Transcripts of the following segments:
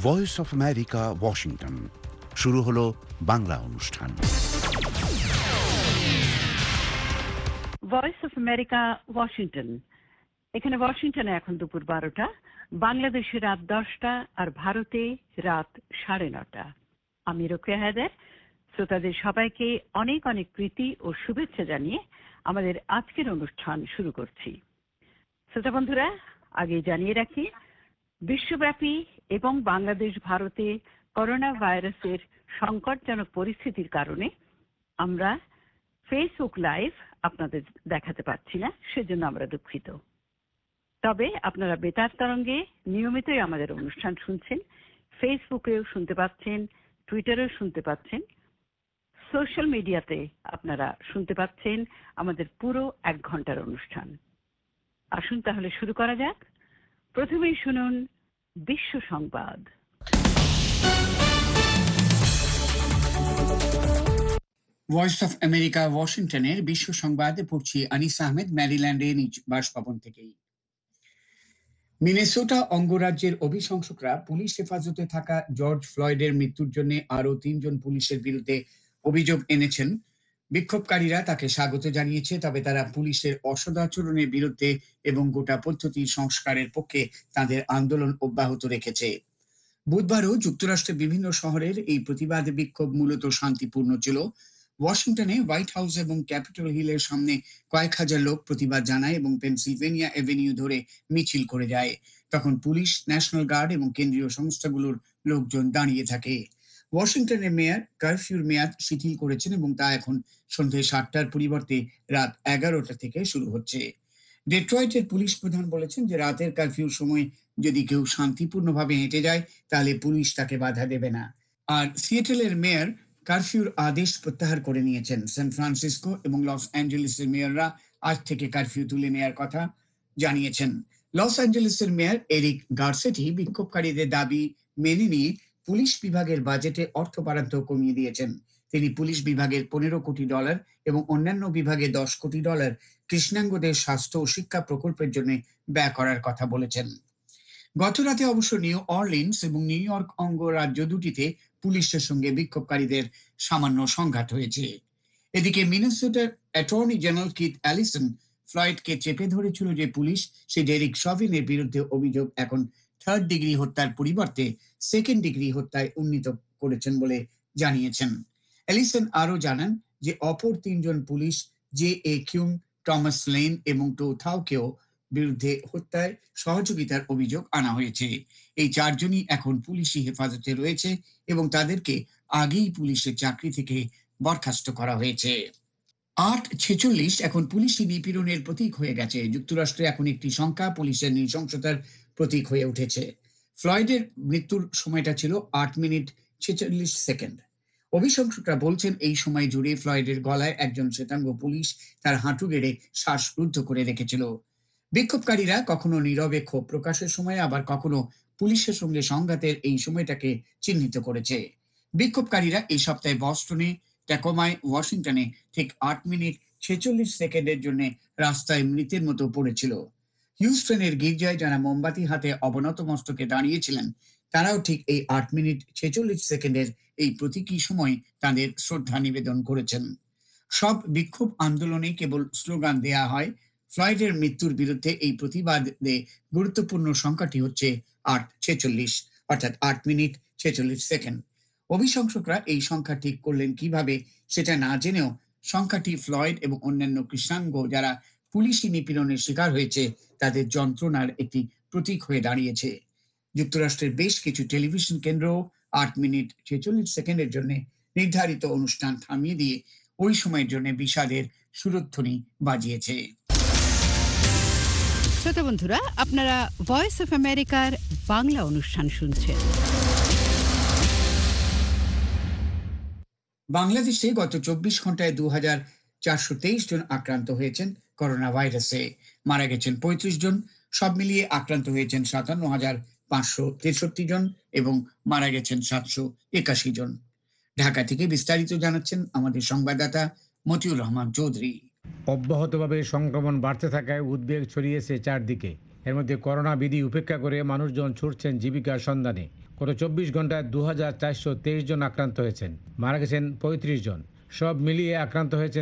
Voice of America, Washington. শুরু হলো বাংলা অনুষ্ঠান। Voice of America, Washington. এখানে ওয়াশিংটনে এখন দুপুর 12টা, বাংলাদেশে রাত 10টা, আর ভারতে রাত 9:30। আমি রোকেয়া হায়দার শ্রোতাদের সবাইকে অনেক অনেক প্রীতি ও শুভেচ্ছা জানিয়ে আমাদের আজকের অনুষ্ঠান শুরু করছি। শ্রোতা বন্ধুরা, আগে জানিয়ে রাখি, বিশ্বব্যাপী এবং বাংলাদেশ ভারতে করোনা ভাইরাসের সংকটজনক পরিস্থিতির কারণে আমরা ফেসবুক লাইভ আপনাদের দেখাতে পারছি না, সেজন্য আমরা দুঃখিত। তবে আপনারা বেতার তরঙ্গে নিয়মিতই আমাদের অনুষ্ঠান শুনছেন, ফেসবুকেও শুনতে পাচ্ছেন, টুইটারেও শুনতে পাচ্ছেন, সোশ্যাল মিডিয়াতে আপনারা শুনতে পাচ্ছেন আমাদের পুরো 1 ঘন্টার অনুষ্ঠান। আসুন তাহলে শুরু করা যাক। প্রথমেই শুনুন বিশ্ব সংবাদ। ভয়েস অফ আমেরিকা, ওয়াশিংটনের বিশ্ব সংবাদে পড়ছি আনিস আহমেদ, ম্যারিল্যান্ডে নিজ বাসভবন থেকেই। মিনেসোটা অঙ্গরাজ্যের অভিশংসকরা পুলিশ হেফাজতে থাকা জর্জ ফ্লয়েডের মৃত্যুর জন্য আরো 3 জন পুলিশের বিরুদ্ধে অভিযোগ এনেছেন। বিক্ষোভকারীরা তাকে স্বাগত জানিয়েছে, তবে তারা পুলিশের অসদাচরণের বিরুদ্ধে এবং গোটা পদ্ধতি সংস্কারের পক্ষে তাদের আন্দোলন অব্যাহত রেখেছে। বুধবারও যুক্তরাষ্ট্রের বিভিন্ন শহরের এই প্রতিবাদ বিক্ষোভ মূলত শান্তিপূর্ণ ছিল। ওয়াশিংটনে হোয়াইট হাউস এবং ক্যাপিটল হিলের সামনে কয়েক হাজার লোক প্রতিবাদ জানায় এবং পেনসিলভেনিয়া এভিনিউ ধরে মিছিল করে যায়। তখন পুলিশ, ন্যাশনাল গার্ড এবং কেন্দ্রীয় সংস্থাগুলোর লোকজন দাঁড়িয়ে থাকে। ওয়াশিংটনের মেয়র কারফিউর মেয়াদ শিথিল করেছেন এবং তা এখন সন্ধ্যে 7টার পরিবর্তে রাত 11টা থেকে শুরু হচ্ছে। ডেট্রয়েটের পুলিশ প্রধান বলেছেন যে রাতের কারফিউর সময় যদি কেউ শান্তিপূর্ণভাবে হেঁটে যায় তাহলে পুলিশ তাকে বাধা দেবে না। আর সিয়েটেলের মেয়র কারফিউর আদেশ প্রত্যাহার করে নিয়েছেন। সান ফ্রান্সিসকো এবং লস অ্যাঞ্জেলেসের মেয়ররা আজ থেকে কারফিউ তুলে নেওয়ার কথা জানিয়েছেন। লস অ্যাঞ্জেলেসের মেয়র এরিক গার্সেটি বিক্ষোভকারীদের দাবি মেনে নিয়ে পুলিশ বিভাগের বাজেটে অর্থ বরাদ্দ কমিয়ে দিয়েছেন। তিনি পুলিশ বিভাগের $15 কোটি এবং অন্যান্য বিভাগে $10 কোটি কৃষ্ণাঙ্গদের স্বাস্থ্য ও শিক্ষা প্রকল্পের জন্য ব্যয় করার কথা বলেছেন। গতরাতে অবশ্য নিউ অরলিন্স এবং নিউ ইয়র্ক অঙ্গরাজ্য দুটিতে পুলিশের সঙ্গে বিক্ষোভকারীদের সামান্য সংঘাত হয়েছে। এদিকে মিনেসোটার অ্যাটর্নি জেনারেল কিথ অ্যালিসন ফ্লয়েডকে চেপে ধরেছিল যে পুলিশ সে ডেরিক শভিনের বিরুদ্ধে অভিযোগ এখন 3rd ডিগ্রি হত্যার পরিবর্তে 2nd ডিগ্রি হত্যায় উন্নীত করেছেন বলে জানিয়েছেন। অ্যালিসন আরও জানান যে অপর 3 জন police J A Kueng, Thomas Lane এবং টো থাওকেও বিরুদ্ধে হত্যায় সহযোগিতার অভিযোগ আনা হয়েছে। এই 4 জনই এখন পুলিশি হেফাজতে রয়েছে এবং তাদেরকে আগেই পুলিশের চাকরি থেকে বরখাস্ত করা হয়েছে। 846 এখন পুলিশি নিপীড়নের প্রতীক হয়ে গেছে। যুক্তরাষ্ট্রে এখন একটি সংখ্যা পুলিশের নৃশংসতার প্রতীক হয়ে উঠেছে। ফ্লয়েডের মৃত্যুর সময়টা ছিল 8 মিনিট 46 সেকেন্ড। অভিশংসকরা বলছেন এই সময় জুড়ে ফ্লয়েডের গলায় একজন শ্বেতাঙ্গ পুলিশ তার হাঁটু গেড়ে শ্বাসরুদ্ধ করে রেখেছিল। বিক্ষোভকারীরা কখনো নীরবে ক্ষোভ প্রকাশের সময়, আবার কখনো পুলিশের সঙ্গে সংঘাতের এই সময়টাকে চিহ্নিত করেছে। বিক্ষোভকারীরা এই সপ্তাহে বস্টনে, ট্যাকোমায়, ওয়াশিংটনে ঠিক 8 মিনিট 46 সেকেন্ডের জন্য রাস্তায় মৃতের মতো পড়েছিল। হিউস্টনের গির্জায় যারা মোমবাতি হাতে অবনত মস্তকে দাঁড়িয়েছিলেন তারাও ঠিক এই 8 মিনিট 46 সেকেন্ডের এই প্রতীকী সময় তাদের শ্রদ্ধা নিবেদন করেছেন। সব বিক্ষোভ আন্দোলনে কেবল স্লোগান দেয়া হয়। ফ্লয়েডের মৃত্যুর বিরুদ্ধে এই প্রতিবাদে গুরুত্বপূর্ণ সংখ্যাটি হচ্ছে 846, অর্থাৎ 8 মিনিট 46 সেকেন্ড। অভিশংসকরা এই সংখ্যা ঠিক করলেন কিভাবে সেটা না জেনেও সংখ্যাটি ফ্লয়েড এবং অন্যান্য কৃষ্ণাঙ্গ যারা পুলিশি নিপীড়নের শিকার হয়েছে তাদের যন্ত্রণার একটি প্রতীক হয়ে দাঁড়িয়েছে। যুক্তরাষ্ট্রের বেশ কিছু টেলিভিশন কেন্দ্র 8 মিনিট 46 সেকেন্ডের জন্য নির্ধারিত অনুষ্ঠান থামিয়ে দিয়ে ওই সময়ের জন্য বিষাদের সুরধ্বনি বাজিয়েছে। শ্রোতা বন্ধুরা, আপনারা ভয়েস অফ আমেরিকার বাংলা অনুষ্ঠান শুনছেন। বাংলাদেশে গত 24 ঘন্টায় 2423 জন আক্রান্ত হয়েছেন করোনা ভাইরাসে। মারা গেছেন 35 জন। সব মিলিয়ে আক্রান্ত হয়েছেন 57,563 জন এবং মারা গেছেন 781 জন। ঢাকা থেকে বিস্তারিত জানাচ্ছেন আমাদের সংবাদদাতা মতিউর রহমান চৌধুরী। অব্যাহতভাবে সংক্রমণ বাড়তে থাকায় উদ্বেগ ছড়িয়েছে চারদিকে। এর মধ্যে করোনা বিধি উপেক্ষা করে মানুষজন ছুটছেন জীবিকার সন্ধানে। গত 24 ঘন্টায় 2423 জন আক্রান্ত হয়েছেন, মারা গেছেন 35 জন। সব মিলিয়ে আক্রান্ত হয়েছেন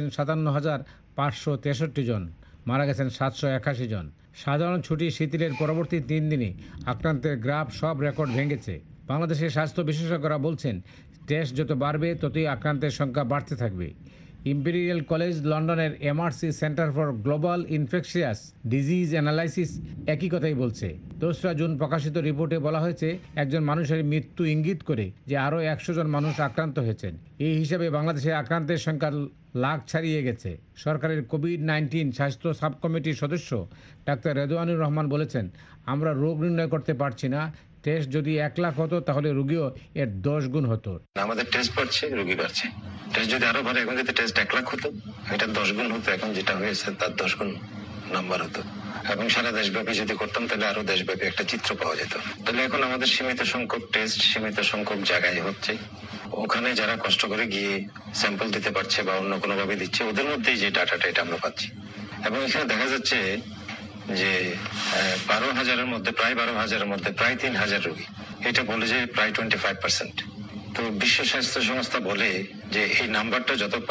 57,563 জন, মারা গেছেন 781 জন। সাধারণ ছুটি শিথিলের পরবর্তী 3 দিনে আক্রান্তের গ্রাফ সব রেকর্ড ভেঙেছে। বাংলাদেশের স্বাস্থ্য বিশেষজ্ঞরা বলছেন, টেস্ট যত বাড়বে ততই আক্রান্তের সংখ্যা বাড়তে থাকবে। ইম্পেরিয়াল কলেজ লন্ডনের MRC centre for global infectious disease analysis একই কথাই বলছে। 2রা জুন প্রকাশিত রিপোর্টে বলা হয়েছে, একজন মানুষের মৃত্যু ইঙ্গিত করে যে আরও 100 জন মানুষ আক্রান্ত হয়েছেন। এই হিসাবে বাংলাদেশে আক্রান্তের সংখ্যা লাখ ছাড়িয়ে গেছে। সরকারের কোভিড-19 স্বাস্থ্য সাব কমিটির সদস্য ডাক্তার রেদওয়ানুর রহমান বলেছেন, আমরা রোগ নির্ণয় করতে পারছি না। টেস্ট যদি 1 লাখ হতো তাহলে রোগীও এর 10 গুণ হতো। আমাদের টেস্ট বাড়ছে, রোগী বাড়ছে। টেস্ট যদি আরো বাড়ে, এখন যদি টেস্ট 1 লাখ হতো, এটা 10 গুণ হতো। এখন যেটা হয়েছে তার 10 গুণ নাম্বার হতো। এবং সারা দেশব্যাপী যদি করতাম তাহলে আরো দেশব্যাপী একটা চিত্র পাওয়া যেত। তাহলে এখন আমাদের সীমিত সংখ্যক টেস্ট সীমিত সংখ্যক জায়গায় হচ্ছে। ওখানে যারা কষ্ট করে গিয়ে স্যাম্পল দিতে পারছে বা অন্য কোনো ভাবে দিচ্ছে, ওদের মধ্যেই যে ডাটাটা এটা আমরা পাচ্ছি। এবং এখানে দেখা যাচ্ছে যে 12,000-এর মধ্যে প্রায় 12,000-এর মধ্যে প্রায় 3,000 রোগী, এটা বলে যে প্রায় 25%। তো বিশ্ব স্বাস্থ্য সংস্থা বলে যে এই নাম্বারটা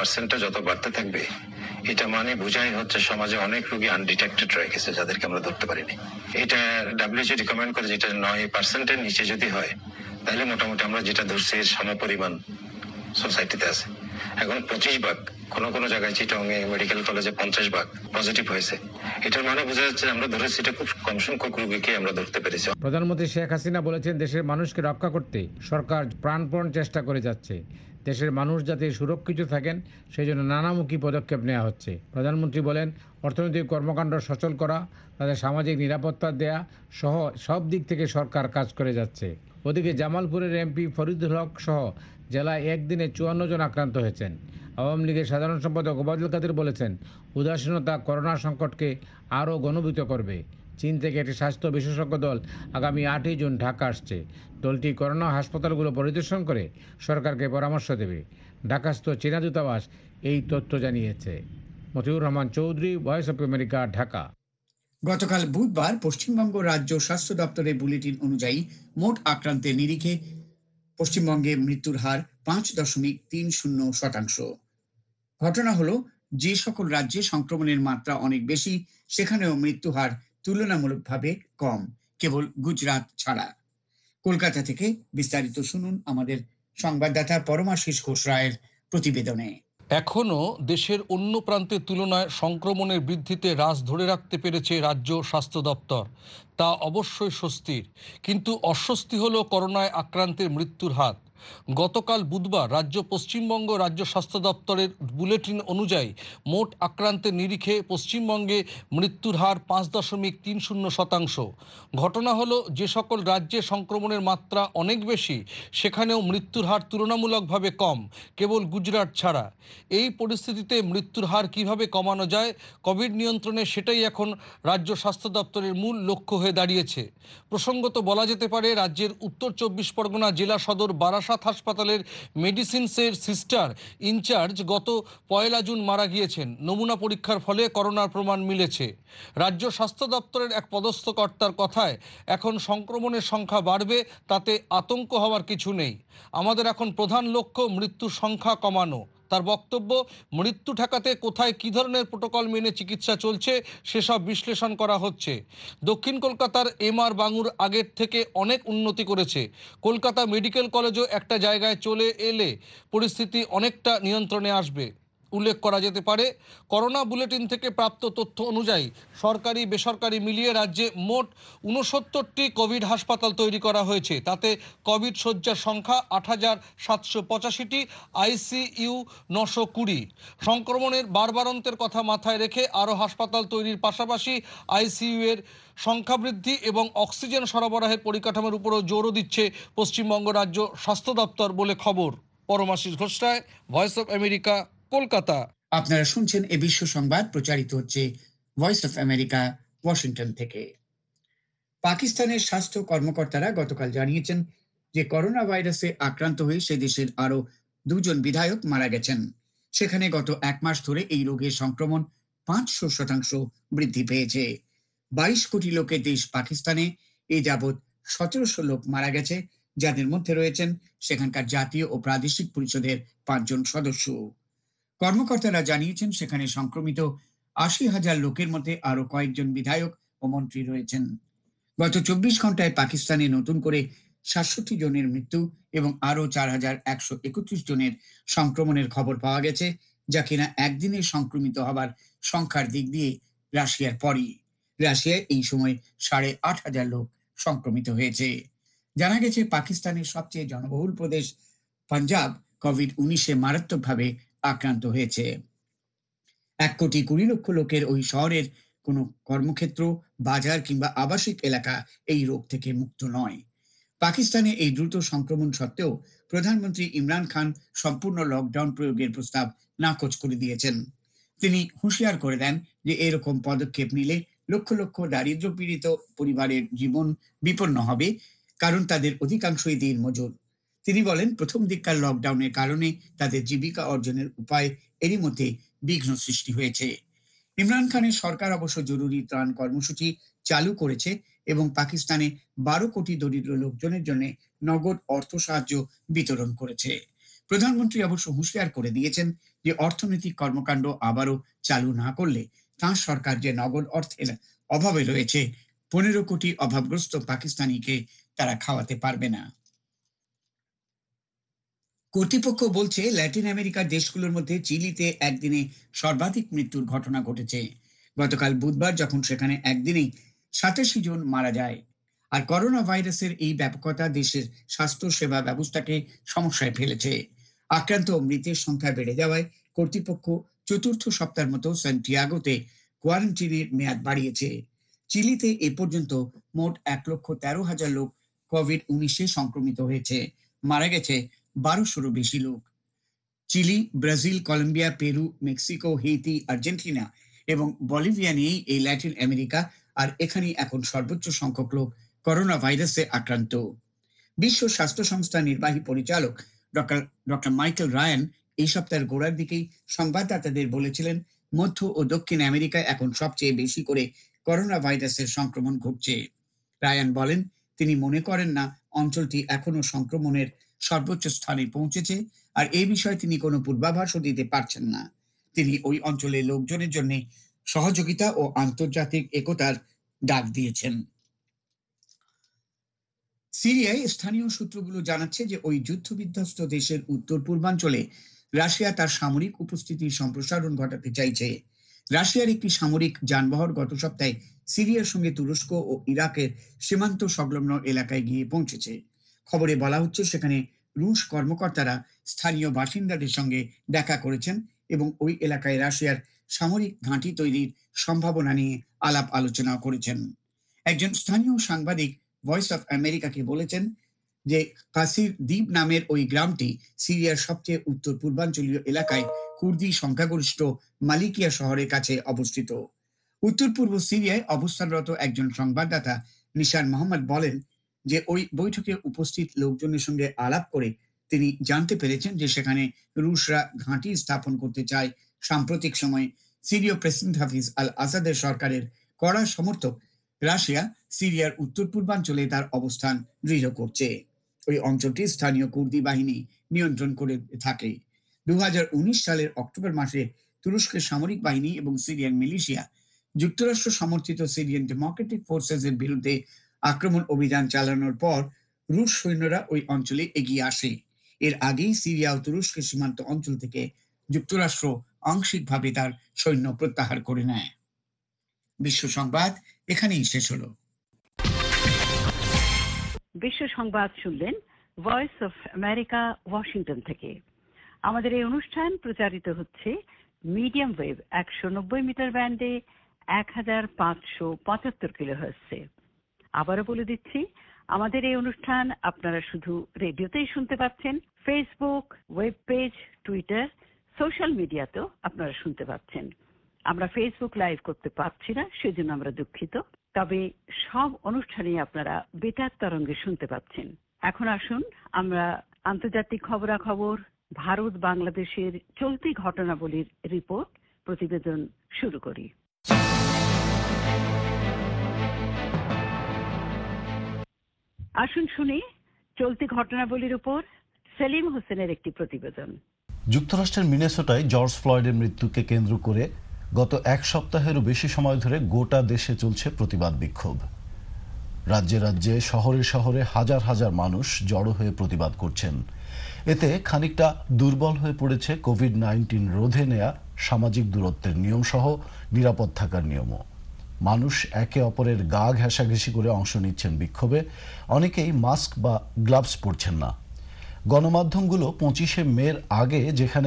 যত বাড়তে থাকবে, এটা মানে বোঝাই হচ্ছে সমাজে অনেক রোগী আনডিটেক্টেড রয়ে গেছে, যাদেরকে আমরা ধরতে পারিনি। এটা WHO রিকমেন্ড করে যেটা 9%-এর নিচে যদি হয়, তাহলে মোটামুটি আমরা যেটা ধরছি এর সমপরিমাণ সোসাইটিতে আছে। এখন 25 ভাগ, কোনো জায়গায় চিটাগাং মেডিকেল কলেজে 50 ভাগ পজিটিভ হয়েছে। এটার মানে বোঝা যাচ্ছে আমরা ধরেছি এটা খুব কম সংখ্যক রোগীকে আমরা ধরতে পেরেছি। প্রধানমন্ত্রী শেখ হাসিনা বলেছেন, দেশের মানুষকে রক্ষা করতে সরকার প্রাণপণ চেষ্টা করে যাচ্ছে। দেশের মানুষ যাতে সুরক্ষিত থাকেন সেই জন্য নানামুখী পদক্ষেপ নেওয়া হচ্ছে। প্রধানমন্ত্রী বলেন, অর্থনৈতিক কর্মকাণ্ড সচল করা, তাদের সামাজিক নিরাপত্তা দেয়া সহ সব দিক থেকে সরকার কাজ করে যাচ্ছে। ওদিকে জামালপুরের এমপি ফরিদুল হক সহ জেলায় একদিনে 54 জন আক্রান্ত হয়েছেন। আওয়ামী লীগের সাধারণ সম্পাদক ওবায়দুল কাদের বলেছেন, উদাসীনতা করোনা সংকটকে আরও ঘনীভূত করবে। চীন থেকে একটি স্বাস্থ্য বিশেষজ্ঞ দল আগামী 8ই জুন ঢাকা আসছে। দলটি করোনা হাসপাতালগুলো পরিদর্শন করে সরকারকে পরামর্শ দেবে। ঢাকাস্থ চীনা দূতাবাস এই তথ্য জানিয়েছে। Motiur Rahman Chowdhury, voice of America, Dhaka. গতকাল বুধবার পশ্চিমবঙ্গ রাজ্য স্বাস্থ্য দপ্তরের বুলেটিন অনুযায়ী মোট আক্রান্তের নিরিখে পশ্চিমবঙ্গে মৃত্যুর হার 5.30%। ঘটনা হলো, যে সকল রাজ্যে সংক্রমণের মাত্রা অনেক বেশি, সেখানেও মৃত্যু হার তুলনামূলকভাবে কম, কেবল গুজরাট ছাড়া। কলকাতা থেকে বিস্তারিত শুনুন আমাদের সংবাদদাতা পরমাশিস ঘোষ রায়ের প্রতিবেদনে। এখনও দেশের অন্য প্রান্তের তুলনায় সংক্রমণের বৃদ্ধিতে হ্রাস ধরে রাখতে পেরেছে রাজ্য স্বাস্থ্য দপ্তর, তা অবশ্যই স্বস্তির। কিন্তু অস্বস্তি হলো করোনায় আক্রান্তের মৃত্যুর হার। গতকাল বুধবার পশ্চিমবঙ্গ রাজ্য স্বাস্থ্য দপ্তরের বুলেটিন অনুযায়ী মোট আক্রান্তের নিরিখে পশ্চিমবঙ্গে মৃত্যুর হার 5.30%। ঘটনা হলো, যে সকল রাজ্যে সংক্রমণের মাত্রা অনেক বেশি, সেখানেও মৃত্যুর হার তুলনামূলকভাবে কম, কেবল গুজরাট ছাড়া। এই পরিস্থিতিতে মৃত্যুর হার কিভাবে কমানো যায়, কোভিড নিয়ন্ত্রণে, সেটাই এখন রাজ্য স্বাস্থ্য দপ্তরের মূল লক্ষ্য হয়ে দাঁড়িয়েছে। প্রসঙ্গত বলা যেতে পারে, রাজ্যের উত্তর 24 পরগনা জেলা সদর বারাসাত হাসপাতালের মেডিসিনসের সিস্টার ইনচার্জ গত 1 জুন মারা গিয়েছেন। নমুনা পরীক্ষার ফলে করোনার প্রমাণ মিলেছে। রাজ্য স্বাস্থ্য দপ্তরের এক পদস্থ কর্তার কথায়, এখন সংক্রমণের সংখ্যা বাড়বে, তাতে আতঙ্ক হওয়ার কিছু নেই। আমাদের এখন প্রধান লক্ষ্য মৃত্যুর সংখ্যা কমানো। তার বক্তব্য, মৃত্যু ঠেকাতে কোথায় কী ধরনের প্রোটোকল মেনে চিকিৎসা চলছে সেসব বিশ্লেষণ করা হচ্ছে। দক্ষিণ কলকাতার MR বাঙুর আগের থেকে অনেক উন্নতি করেছে। কলকাতা মেডিকেল কলেজও একটা জায়গায় চলে এলে পরিস্থিতি অনেকটা নিয়ন্ত্রণে আসবে। উল্লেখ করা যেতে পারে, করোনা বুলেটিন থেকে প্রাপ্ত তথ্য অনুযায়ী সরকারি বেসরকারি মিলিয়ে রাজ্যে মোট 69টি কোভিড হাসপাতাল তৈরি করা হয়েছে। তাতে কোভিড শয্যার সংখ্যা 8,785টি, ICU 920। সংক্রমণের বাড়বাড়ন্তের কথা মাথায় রেখে আরও হাসপাতাল তৈরির পাশাপাশি ICU এর সংখ্যা বৃদ্ধি এবং অক্সিজেন সরবরাহের পরিকাঠামোর উপরও জোরও দিচ্ছে পশ্চিমবঙ্গ রাজ্য স্বাস্থ্য দপ্তর বলে খবর। Paramashis Ghosh Roy, voice of America, Kolkata. আপনারা শুনছেন এ বিশ্ব সংবাদ, প্রচারিত হচ্ছে ভয়েস অফ আমেরিকা, ওয়াশিংটন থেকে। পাকিস্তানের স্বাস্থ্য কর্মকর্তারা গতকাল জানিয়েছেন যে করোনা ভাইরাসে আক্রান্ত হয়ে সে দেশের আরো 2 জন বিধায়ক মারা গেছেন। সেখানে গত 1 মাস ধরে এই রোগের সংক্রমণ 500% বৃদ্ধি পেয়েছে। 22 কোটি লোকের দেশ পাকিস্তানে এ যাবৎ 1700 লোক মারা গেছে, যাদের মধ্যে রয়েছেন সেখানকার জাতীয় ও প্রাদেশিক পরিষদের 5 জন সদস্য। কর্মকর্তারা জানিয়েছেন সেখানে সংক্রমিত 80,000 লোকের মধ্যে আরো কয়েকজন বিধায়ক ও মন্ত্রী রয়েছেন। গত 24 ঘন্টায় পাকিস্তানে নতুন করে 67 জনের মৃত্যু এবং আরো 4,131 জনের সংক্রমণের খবর পাওয়া গেছে, যা কিনা একদিনে সংক্রমিত হবার সংখ্যার দিক দিয়ে রাশিয়ার পরই। রাশিয়ায় এই সময় 8,500 লোক সংক্রমিত হয়েছে। জানা গেছে পাকিস্তানের সবচেয়ে জনবহুল প্রদেশ পাঞ্জাব কোভিড-19 মারাত্মকভাবে আক্রান্ত হয়েছে। 1,20,00,000 লোকের ওই শহরের কোনো কর্মক্ষেত্র, বাজার কিংবা আবাসিক এলাকা এই রোগ থেকে মুক্ত নয়। পাকিস্তানে এই দ্রুত সংক্রমণ সত্ত্বেও প্রধানমন্ত্রী ইমরান খান সম্পূর্ণ লকডাউন প্রয়োগের প্রস্তাব নাকচ করে দিয়েছেন। তিনি হুঁশিয়ার করে দেন যে এরকম পদক্ষেপ নিলে লক্ষ লক্ষ দারিদ্র পীড়িত পরিবারের জীবন বিপন্ন হবে, কারণ তাদের অধিকাংশই দিনমজুর। তিনি বলেন, প্রথম দিককার লকডাউনের কারণে তাদের জীবিকা অর্জনের উপায় এরই মধ্যে বিঘ্ন সৃষ্টি হয়েছে। ইমরান খানের সরকার অবশ্য জরুরি ত্রাণ কর্মসূচি চালু করেছে এবং পাকিস্তানে 12 কোটি দরিদ্র লোকজনের জন্য নগদ অর্থ সাহায্য বিতরণ করেছে। প্রধানমন্ত্রী অবশ্য হুঁশিয়ার করে দিয়েছেন যে অর্থনৈতিক কর্মকাণ্ড আবারও চালু না করলে তাঁর সরকার যে নগদ অর্থের অভাবে রয়েছে, 15 কোটি অভাবগ্রস্ত পাকিস্তানিকে তারা খাওয়াতে পারবে না। কর্তৃপক্ষ বলছে ল্যাটিন আমেরিকার দেশগুলোর মধ্যে চিলিতে একদিনে সর্বাধিক মৃত্যুর ঘটনা ঘটেছে। গতকাল বুধবার যখন সেখানে একদিনেই 87 জন মারা যায়। আর করোনা ভাইরাসের এই ব্যাপকতা দেশের স্বাস্থ্য সেবা ব্যবস্থাকে সমস্যায় ফেলেছে। আক্রান্ত ও মৃতের সংখ্যা বেড়ে যাওয়ায় কর্তৃপক্ষ চতুর্থ সপ্তাহের মতো সান্টিয়াগোতে কোয়ারেন্টিনের মেয়াদ বাড়িয়েছে। চিলিতে এ পর্যন্ত মোট 1,13,000 লোক কোভিড-19 সংক্রমিত হয়েছে। মারা গেছে 1200-রও বেশি লোক। Chile, Brazil, Colombia, Peru, Mexico, Haiti, Argentina এবং বলিভিয়া নিয়েই এই ল্যাটিন আমেরিকা, আর এখানেই এখন সর্বোচ্চ সংখ্যক লোক করোনা ভাইরাসে আক্রান্ত। বিশ্ব স্বাস্থ্য সংস্থা নির্বাহী পরিচালক ডক্টর মাইকেল রায়ান এই সপ্তাহের গোড়ার দিকেই সংবাদদাতাদের বলেছিলেন, মধ্য ও দক্ষিণ আমেরিকায় এখন সবচেয়ে বেশি করে করোনা ভাইরাসের সংক্রমণ ঘটছে। রায়ান বলেন, তিনি মনে করেন না অঞ্চলটি এখনো সংক্রমণের সর্বোচ্চ স্থানে পৌঁছেছে, আর এই বিষয়ে তিনি কোনো পূর্বাভাসও দিতে পারছেন না। তিনি ওই অঞ্চলের লোকজনের জন্য সহযোগিতা ও আন্তর্জাতিক একতার ডাক দিয়েছেন। সিরিয়ায় স্থানীয় সূত্রগুলো জানাচ্ছে যে ওই যুদ্ধবিধ্বস্ত দেশের উত্তর পূর্বাঞ্চলে রাশিয়া তার সামরিক উপস্থিতির সম্প্রসারণ ঘটাতে চাইছে। রাশিয়ার একটি সামরিক যানবাহন গত সপ্তাহে সিরিয়ার সঙ্গে তুরস্ক ও ইরাকের সীমান্ত সংলগ্ন এলাকায় গিয়ে পৌঁছেছে। খবরে বলা হচ্ছে সেখানে রুশ কর্মকর্তারা স্থানীয় বাসিন্দাদের সঙ্গে দেখা করেছেন এবং ওই এলাকায় রাশিয়ার সামরিক ঘাঁটি তৈরির সম্ভাবনা নিয়ে আলাপ আলোচনা করেছেন। একজন স্থানীয় সাংবাদিক ভয়েস অফ আমেরিকাকে বলেছেন যে কাসির দ্বীপ নামের ওই গ্রামটি সিরিয়ার সবচেয়ে উত্তর পূর্বাঞ্চলীয় এলাকায় কুর্দি সংখ্যাগরিষ্ঠ মালিকিয়া শহরের কাছে অবস্থিত। উত্তর পূর্ব সিরিয়ায় অবস্থানরত একজন সংবাদদাতা নিশান মোহাম্মদ বলেন যে ওই বৈঠকে উপস্থিত লোকজনের সঙ্গে আলাপ করে তিনি জানতে পেরেছেন যে সেখানে রুশরা ঘাঁটি স্থাপন করতে চায়। সাম্প্রতিক সময়ে সিরীয় প্রেসিডেন্ট হাফিজ আল আসাদের সরকারের কড়া সমর্থক রাশিয়া সিরিয়ার উত্তর পূর্বাঞ্চলে তার অবস্থান দৃঢ় করছে। ওই অঞ্চলটি স্থানীয় কুর্দি বাহিনী নিয়ন্ত্রণ করে থাকে। 2019 সালের অক্টোবর মাসে তুরস্কের সামরিক বাহিনী এবং সিরিয়ান মিলিশিয়া যুক্তরাষ্ট্র সমর্থিত সিরিয়ান ডেমোক্রেটিক ফোর্সেস এর বিরুদ্ধে আক্রমণ অভিযান চালানোর পর রুশ সৈন্যরা ওই অঞ্চলে এগিয়ে আসে। এর আগেই সিরিয়া ও তুরস্কের সীমান্ত অঞ্চল থেকে যুক্তরাষ্ট্র আংশিকভাবে তার সৈন্য প্রত্যাহার করে নেয়। বিশ্ব সংবাদ এখানেই শেষ হলো। বিশ্ব সংবাদ শুনলেন ভয়েস অফ আমেরিকা, ওয়াশিংটন থেকে। আমাদের এই অনুষ্ঠান প্রচারিত হচ্ছে মিডিয়াম ওয়েভ 190 মিটার ব্যান্ডে 1575 কিলোহার্টজে। আবারও বলে দিচ্ছি, আমাদের এই অনুষ্ঠান আপনারা শুধু রেডিওতেই শুনতে পাচ্ছেন, Facebook, web page, Twitter, social মিডিয়াতেও আপনারা শুনতে পাচ্ছেন। আমরা ফেসবুক লাইভ করতে পারছি না, সেজন্য আমরা দুঃখিত। তবে সব অনুষ্ঠানই আপনারা বেতার তরঙ্গে শুনতে পাচ্ছেন। এখন আসুন আমরা আন্তর্জাতিক খবরাখবর, ভারত বাংলাদেশের চলতি ঘটনাবলীর রিপোর্ট প্রতিবেদন শুরু করি। আসুন শুনি চলতি ঘটনাবলীর উপর সেলিম হোসেনের একটি প্রতিবেদন। যুক্তরাষ্ট্রের মিনেসোটায় জর্জ ফ্লয়েডের মৃত্যুকে কেন্দ্র করে গত এক সপ্তাহেরও বেশি সময় ধরে গোটা দেশে চলছে প্রতিবাদ বিক্ষোভ। রাজ্যে রাজ্যে শহরে শহরে হাজার হাজার মানুষ জড়ো হয়ে প্রতিবাদ করছেন। এতে খানিকটা দুর্বল হয়ে পড়েছে কোভিড-19 রোধে নেয়া সামাজিক দূরত্বের নিয়ম সহ নিরাপদ থাকার নিয়মও। মানুষ একে অপরের গা ঘেঁষাঘেঁষি করে অংশ নিচ্ছেন বিক্ষোভে, অনেকেই মাস্ক বা গ্লাভস পরছেন না। গণমাধ্যমগুলো 25শে মের আগে যেখানে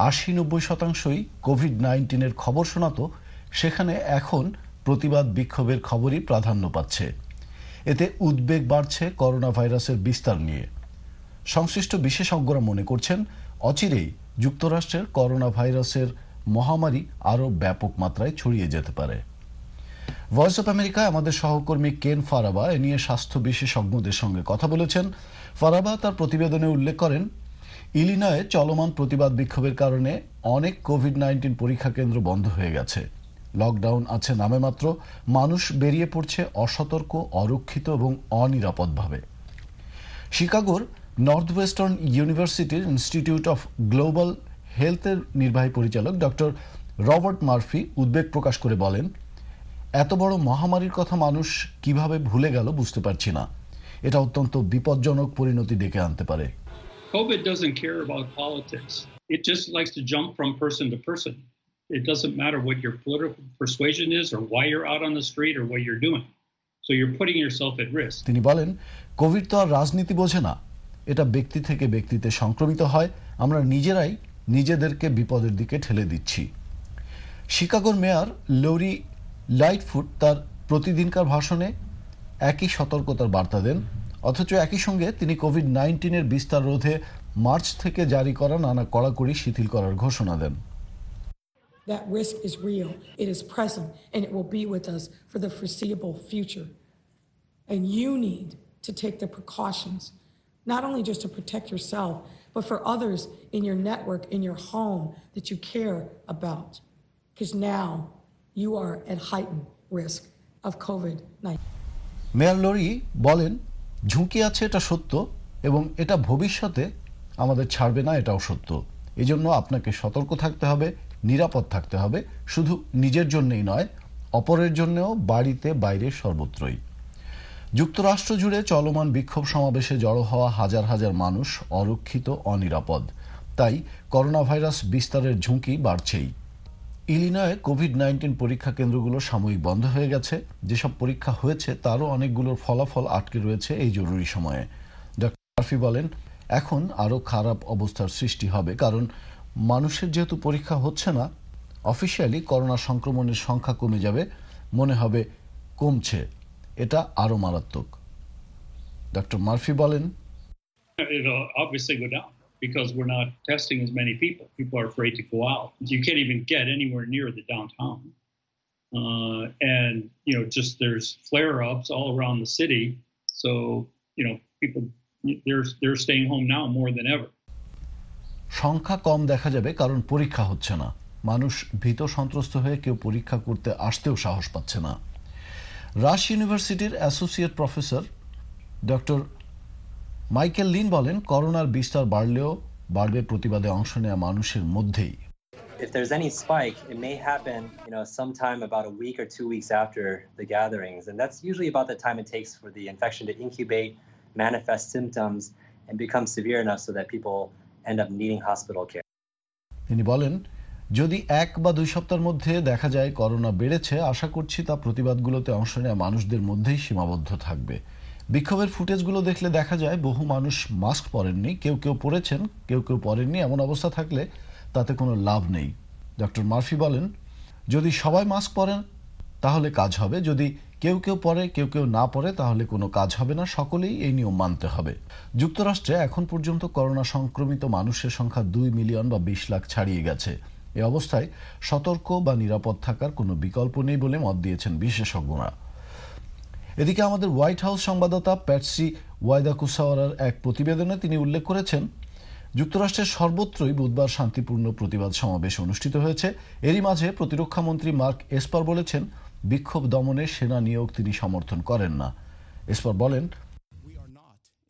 80-90% কোভিড-19-এর খবর শোনাতো, সেখানে এখন প্রতিবাদ বিক্ষোভের খবরই প্রাধান্য পাচ্ছে। এতে উদ্বেগ বাড়ছে করোনা ভাইরাসের বিস্তার নিয়ে। সংশ্লিষ্ট বিশেষজ্ঞরা মনে করছেন অচিরেই যুক্তরাষ্ট্রের করোনা ভাইরাসের মহামারী আরও ব্যাপক মাত্রায় ছড়িয়ে যেতে পারে। ভয়েস অফ আমেরিকায় আমাদের সহকর্মী কেন ফারাবা এ নিয়ে স্বাস্থ্য বিশেষজ্ঞদের সঙ্গে কথা বলেছেন। ফারাবা তার প্রতিবেদনে উল্লেখ করেন, ইলিনয়ে চলমান প্রতিবাদ বিক্ষোভের কারণে অনেক কোভিড-19 পরীক্ষা কেন্দ্র বন্ধ হয়ে গেছে। লকডাউন আছে নামে মাত্র, মানুষ বেরিয়ে পড়ছে অসতর্ক, অরক্ষিত এবং অনিরাপদভাবে। শিকাগোর নর্থ ওয়েস্টার্ন ইউনিভার্সিটির ইনস্টিটিউট অফ গ্লোবাল হেলথের নির্বাহী পরিচালক ডক্টর রবার্ট মার্ফি উদ্বেগ প্রকাশ করে বলেন, এত বড় মহামারীর কথা মানুষ কিভাবে ভুলে গেল বুঝতে পারছি না। এটা অত্যন্ত বিপজ্জনক পরিণতি ডেকে আনতে পারে। COVID doesn't care about politics. It just likes to jump from person to person. It doesn't matter what your political persuasion is or why you're out on the street or what you're doing. So you're putting yourself at risk. তিনি বলেন, Covid তো আর রাজনীতি বোঝে না, এটা ব্যক্তি থেকে ব্যক্তিতে সংক্রমিত হয়, আমরা নিজেরাই নিজেদেরকে বিপদের দিকে ঠেলে দিচ্ছি। শিকাগোর মেয়র লরি লাইটফুট তার প্রতিদিনকার ভাষণে একই সতর্কতার বার্তা দেন, অথচ একই সঙ্গে তিনি কোভিড-19-এর বিস্তার রোধে মার্চ থেকে জারি করা নানা কড়াকড়ি শিথিল করার ঘোষণা দেন। That risk is real, it is present, and it will be with us for the foreseeable future. And you need to take the precautions, not only just to protect yourself, but for others in your network, in your home that you care about. Because now you are at heightened risk of COVID-19. Mayor Lori বলেন, ঝুঁকি আছে এটা সত্য এবং এটা ভবিষ্যতে আমাদের ছাড়বে না, এটাও সত্য। এজন্য আপনাকে সতর্ক থাকতে হবে, নিরাপদ থাকতে হবে, শুধু নিজের জন্যই নয়, অপরের জন্যও, বাড়িতে বাইরে সর্বত্রই। যুক্তরাষ্ট্র জুড়ে চলমান বিক্ষোভ সমাবেশে জড়ো হওয়া হাজার হাজার মানুষ অরক্ষিত, অনিরাপদ। তাই করোনা ভাইরাস বিস্তারের ঝুঁকি বাড়ছেই। ইলিনয়ে কোভিড-19 পরীক্ষা কেন্দ্রগুলো সাময়িক বন্ধ হয়ে গেছে। যেসব পরীক্ষা হয়েছে তারও অনেকগুলোর ফলাফল আটকে রয়েছে এই জরুরি সময়ে। ডক্টর মার্ফি বলেন, এখন আরও খারাপ অবস্থার সৃষ্টি হবে, কারণ মানুষের যেহেতু পরীক্ষা হচ্ছে না, অফিসিয়ালি করোনা সংক্রমণের সংখ্যা কমে যাবে, মনে হবে কমছে, এটা আরও মারাত্মক। ডক্টর মার্ফি বলেন, It'll obviously go down because we're not testing as many people. People are afraid to go out. You can't even get anywhere near the downtown. And, just there's flare-ups all around the city. So, people, they're staying home now more than ever. সংখ্যা কম দেখা যাবে কারণ পরীক্ষা হচ্ছে না। মানুষ ভীত সন্ত্রস্ত হয়ে কেউ পরীক্ষা করতে আসতেও সাহস পাচ্ছে না। রাশ ইউনিভার্সিটির associate professor doctor Michael Lin বলেন, করোনার বিস্তার বাড়লেও বাড়বে প্রতিবাদে অংশ নেওয়া মানুষের মধ্যেই। If there's any spike, it may happen, sometime about a week or 2 weeks after the gatherings, and that's usually about the time it takes for the infection to incubate, manifest symptoms, and become severe enough so that people end up needing hospital care. তিনি বলেন, যদি 1 বা 2 সপ্তাহের মধ্যে দেখা যায় corona বেড়েছে, আশা করছি তা প্রতিবাদগুলোতে অংশ নেওয়া মানুষদের মধ্যেই সীমাবদ্ধ থাকবে। বিক্ষোভের ফুটেজগুলো দেখলে দেখা যায় বহু মানুষ মাস্ক পরেননি, কেউ কেউ পরেছেন, কেউ কেউ পরেননি। এমন অবস্থা থাকলে তাতে কোনো লাভ নেই। ডক্টর মার্ফি বলেন, যদি সবাই মাস্ক পরেন তাহলে কাজ হবে, যদি কেউ কেউ পরে, কেউ কেউ না পরে, তাহলে কোনো কাজ হবে না। সকলেই এই নিয়ম মানতে হবে। যুক্তরাষ্ট্রে এখন পর্যন্ত করোনা সংক্রমিত মানুষের সংখ্যা 2 মিলিয়ন বা 20 লাখ ছাড়িয়ে গেছে। এ অবস্থায় সতর্ক বা নিরাপদ থাকার কোনো বিকল্প নেই বলে মত দিয়েছেন বিশেষজ্ঞরা। এদিকে আমাদের হোয়াইট হাউস সংবাদদাতা প্যাটসি ওয়াইদাকুসাওয়ারার এক প্রতিবেদনে তিনি উল্লেখ করেছেন, যুক্তরাষ্ট্রের সর্বত্রই বুধবার শান্তিপূর্ণ প্রতিবাদ সমাবেশ অনুষ্ঠিত হয়েছে। এরই মাঝে প্রতিরক্ষামন্ত্রী মার্ক এসপার বলেছেন, বিক্ষোভ দমনে সেনা নিয়োগ তিনি সমর্থন করেন না। এসপার বলেন,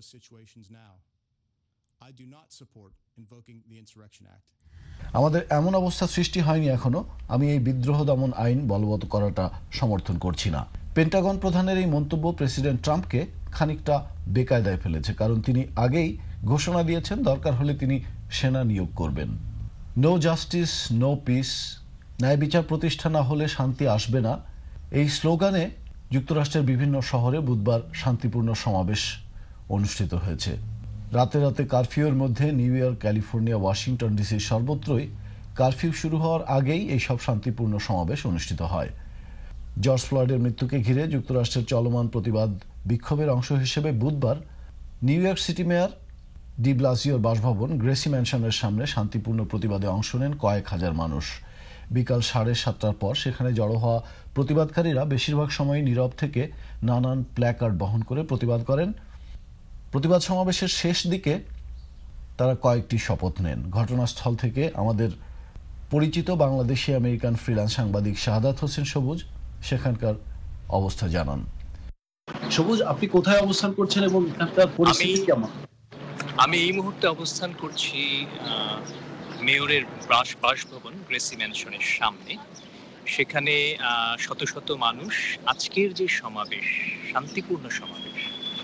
those situations now. I do not support invoking the Insurrection Act. আমাদের এমন অবস্থা সৃষ্টি হয়নি এখনো। আমি এই বিদ্রোহ দমন আইন বলবৎ করাটা সমর্থন করছি না। পেন্টাগন প্রধানের এই মন্তব্য প্রেসিডেন্ট ট্রাম্পকে খানিকটা বেকায়দায় ফেলেছে, কারণ তিনি আগেই ঘোষণা দিয়েছেন দরকার হলে তিনি সেনা নিয়োগ করবেন। নো জাস্টিস নো পিস, ন্যায় বিচার প্রতিষ্ঠা না হলে শান্তি আসবে না, এই স্লোগানে যুক্তরাষ্ট্রের বিভিন্ন শহরে বুধবার শান্তিপূর্ণ সমাবেশ অনুষ্ঠিত হয়েছে। রাতে রাতে কারফিউর মধ্যে New York, California, Washington DC সর্বত্রই কারফিউ শুরু হওয়ার আগেই এইসব শান্তিপূর্ণ সমাবেশ অনুষ্ঠিত হয়। জর্জ ফ্লয়েডের মৃত্যুকে ঘিরে যুক্তরাষ্ট্রের চলমান প্রতিবাদ বিক্ষোভের অংশ হিসেবে বুধবার New York City mayor de ব্লাসিওর বাসভবন গ্রেসি ম্যানশনের সামনে শান্তিপূর্ণ প্রতিবাদে অংশ নেন কয়েক হাজার মানুষ। বিকাল 7:30টার পর সেখানে জড়ো হওয়া প্রতিবাদকারীরা বেশিরভাগ সময় নীরব থেকে নানান প্ল্যাকার্ড বহন করে প্রতিবাদ করেন। প্রতিবাদ সমাবেশের শেষ দিকে তারা কয়েকটি শপথ নেন। ঘটনাস্থল থেকে আমাদের পরিচিত বাংলাদেশি আমেরিকান ফ্রিল্যান্স সাংবাদিক শাহাদাত হোসেন সবুজ সেখানকার অবস্থা জানান। সবুজ, আপনি কোথায় অবস্থান করছেন এবং এখানকার পরিস্থিতি কেমন? আমি এই মুহূর্তে অবস্থান করছি মেয়রের বাসভবন গ্রেসি ম্যানশনের সামনে। সেখানে শত শত মানুষ আজকের যে সমাবেশ, শান্তিপূর্ণ সমাবেশ,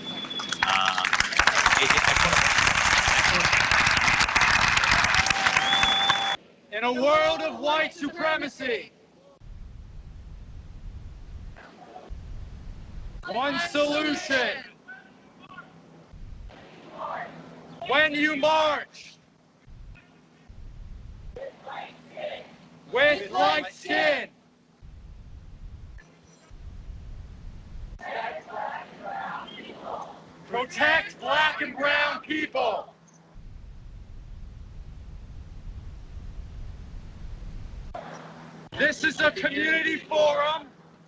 এই যে এখন In a world of white supremacy, one solution. When you march with light skin, protect black and brown people. This is a community forum.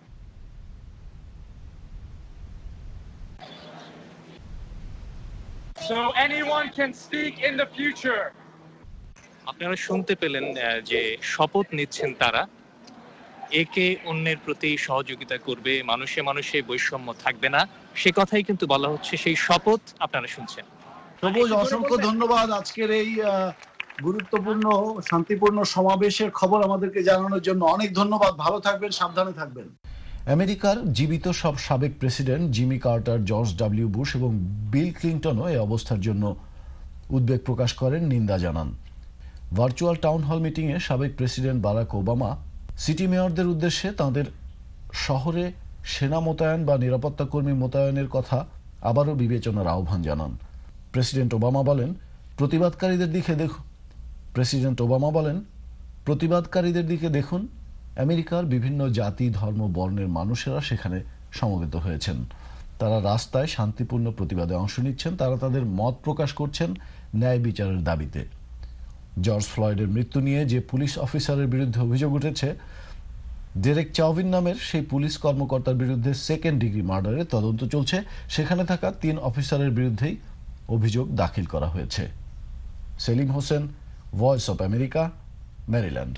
So anyone can speak in the future. আপনারা শুনতে পেলেন যে শপথ নিচ্ছেন তারা, একে অন্যের প্রতি সহযোগিতা করবে, মানুষে মানুষে বৈষম্য থাকবে না, সে কথাই কিন্তু বলা হচ্ছে, সেই শপথ আপনারা শুনছেন। সবুজ, অসংখ্য ধন্যবাদ আজকের এই গুরুত্বপূর্ণ শান্তিপূর্ণ সমাবেশের খবর আমাদেরকে জানানোর জন্য। অনেক ধন্যবাদ, ভালো থাকবেন, সাবধানে থাকবেন। আমেরিকার জীবিত সব সাবেক president Jimmy Carter, George W Bush এবং বিল ক্লিন্টনও এই অবস্থার জন্য উদ্বেগ প্রকাশ করেন, নিন্দা জানান। ভার্চুয়াল টাউন হল মিটিংয়ে সাবেক প্রেসিডেন্ট বারাক ওবামা সিটি মেয়রদের উদ্দেশ্যে তাঁদের শহরে সেনা মোতায়েন বা নিরাপত্তা কর্মী মোতায়েনের কথা আবারও বিবেচনার আহ্বান জানান। প্রেসিডেন্ট ওবামা বলেন, প্রতিবাদকারীদের দিকে দেখুন। আমেরিকার বিভিন্ন জাতি, ধর্ম, বর্ণের মানুষেরা সেখানে সমবেত হয়েছেন। তারা রাস্তায় শান্তিপূর্ণ প্রতিবাদে অংশ নিচ্ছেন। তারা তাদের মত প্রকাশ করছেন ন্যায় বিচারের দাবিতে। জর্জ ফ্লয়েডের মৃত্যু নিয়ে যে পুলিশ অফিসারের বিরুদ্ধে অভিযোগ উঠেছে, ডেরেক চাউভিন নামের সেই পুলিশ কর্মকর্তার বিরুদ্ধে সেকেন্ড ডিগ্রি মার্ডারের তদন্ত চলছে। সেখানে থাকা 3 অফিসারের বিরুদ্ধেই অভিযোগ দাখিল করা হয়েছে। Selim Hossain, voice of America, Maryland.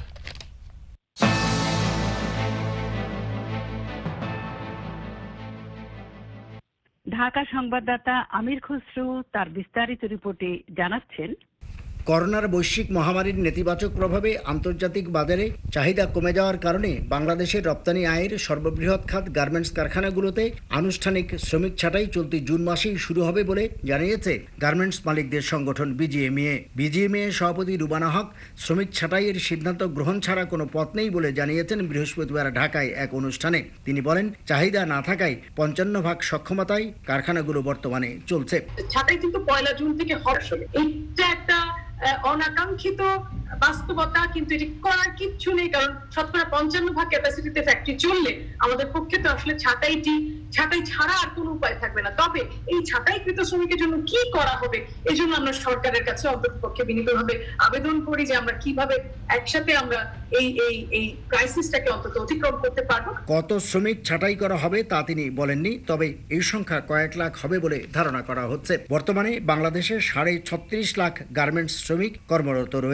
Dhaka সংবাদদাতা আমির খসরু তার বিস্তারিত রিপোর্টে জানাচ্ছেন, করোনার বৈশ্বিক মহামারীর নেতিবাচক প্রভাবে আন্তর্জাতিক বাজারে চাহিদা কমে যাওয়ার কারণে বাংলাদেশের রপ্তানি আয়ের সর্ববৃহৎ খাত গার্মেন্টস কারখানাগুলোতে আনুষ্ঠানিক শ্রমিক ছাঁটাই চলতি জুন মাসেই শুরু হবে বলে জানিয়েছে গার্মেন্টস মালিকদের সংগঠন বিজিএমইএ। বিজিএমইএ সভাপতি রুবানা হক শ্রমিক ছাঁটাইয়ের সিদ্ধান্ত গ্রহণ ছাড়া কোনো পথ নেই বলে জানিয়েছেন বৃহস্পতিবার ঢাকায় এক অনুষ্ঠানে। তিনি বলেন, চাহিদা না থাকায় 55% সক্ষমতায় কারখানাগুলো বর্তমানে চলছে। ছাঁটাই কিন্তু 1 জুন থেকে হবে। এইটা একটা অনাকাঙ্ক্ষিত বাস্তবতা, কিন্তু এটি করার কিচ্ছু নেই, কারণ 55% ক্যাপাসিটিতে ফ্যাক্টরি চললে আমাদের পক্ষে তো আসলে ছাঁটাই ছাড়া আর কোনো উপায় থাকবে না। তবে এই ছাঁটাইকৃত শ্রমিকের জন্য কি করা হবে, এই জন্য আমরা সরকারের কাছে অন্ততপক্ষে বিনীতভাবে আবেদন করি যে আমরা কিভাবে একসাথে আমরা এই ক্রাইসিসটাকে অন্তত অতিক্রম করতে পারবো। কত শ্রমিক ছাঁটাই করা হবে তা তিনি বলেননি, তবে এই সংখ্যা কয়েক লাখ হবে বলে ধারণা করা হচ্ছে। বর্তমানে বাংলাদেশে 36.5 লাখ গার্মেন্টস শ্রমিক কর্মরত রয়েছেন।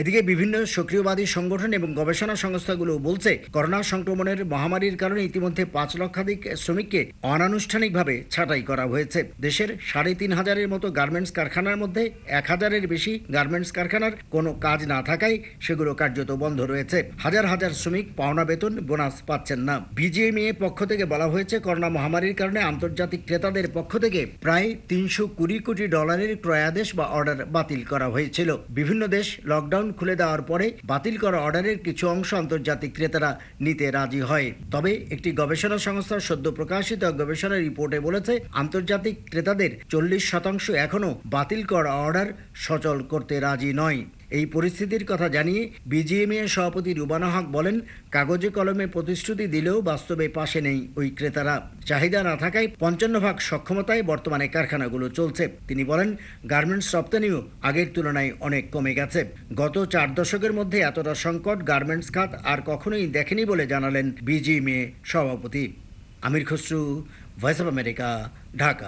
এদিকে বিভিন্ন সক্রিয়বাদী সংগঠন এবং গবেষণা সংস্থাগুলো বলছে করোনা সংক্রমণের মহামারীর কারণে ইতিমধ্যে 5 লক্ষাধিক শ্রমিককে অনানুষ্ঠানিকভাবে ছাঁটাই করা হয়েছে। দেশের 3,500-এর মতো গার্মেন্টস কারখানার মধ্যে 1,000-এর বেশি গার্মেন্টস কারখানার কোনো কাজ না থাকায় সেগুলো কার্যত বন্ধ রয়েছে। হাজার হাজার শ্রমিক পাওনা বেতন, বোনাস পাচ্ছেন না। বিজিএমইএ পক্ষ থেকে বলা হয়েছে করোনা মহামারীর কারণে আন্তর্জাতিক ক্রেতাদের পক্ষ থেকে প্রায় $320 কোটি ক্রয়াদেশ বা অর্ডার বাতিল করা হয়েছিল। বিভিন্ন দেশ লকডাউন খুলে দেওয়ার পরে বাতিল করা অর্ডারের কিছু অংশ আন্তর্জাতিক ক্রেতারা নিতে রাজি হয়। তবে একটি গবেষণা সংস্থার সদ্য প্রকাশিত গবেষণা রিপোর্টে বলেছে আন্তর্জাতিক ক্রেতাদের 40% এখনও বাতিল করা অর্ডার সচল করতে রাজি নয়। এই পরিস্থিতির কথা জানিয়ে বিজিএমইএ সভাপতি রুবানা হক বলেন, কাগজে কলমে প্রতিশ্রুতি দিলেও বাস্তবে পাশে নেই ওই ক্রেতারা। চাহিদা না থাকায় 55% সক্ষমতায় বর্তমানে কারখানাগুলো চলছে। তিনি বলেন, গার্মেন্টস রপ্তানিও আগের তুলনায় অনেক কমে গেছে। গত 4 দশকের মধ্যে এতটা সংকট গার্মেন্টস খাত আর কখনোই দেখেনি বলে জানালেন বিজিএমইএ সভাপতি। Amir Khasru, voice of America, Dhaka.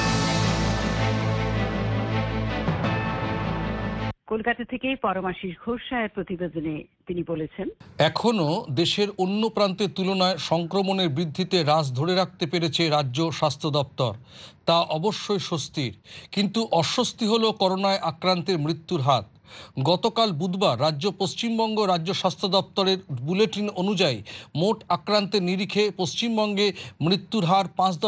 Kolkata থেকে পরমাশিস ঘোষ সাহের প্রতিবেদনে তিনি বলেছেন, এখনো দেশের অন্য প্রান্তের তুলনায় সংক্রমণের বৃদ্ধিতে রাশ ধরে রাখতে পেরেছে রাজ্য স্বাস্থ্য দপ্তর। তা অবশ্যই স্বস্তির, কিন্তু অস্বস্তি হলো করোনায় আক্রান্তের মৃত্যুর হার। গতকাল বুধবার পশ্চিমবঙ্গ রাজ্য স্বাস্থ্য দপ্তরের বুলেটিন অনুযায়ী মোট আক্রান্তের নিরিখে পশ্চিমবঙ্গে মৃত্যুর হার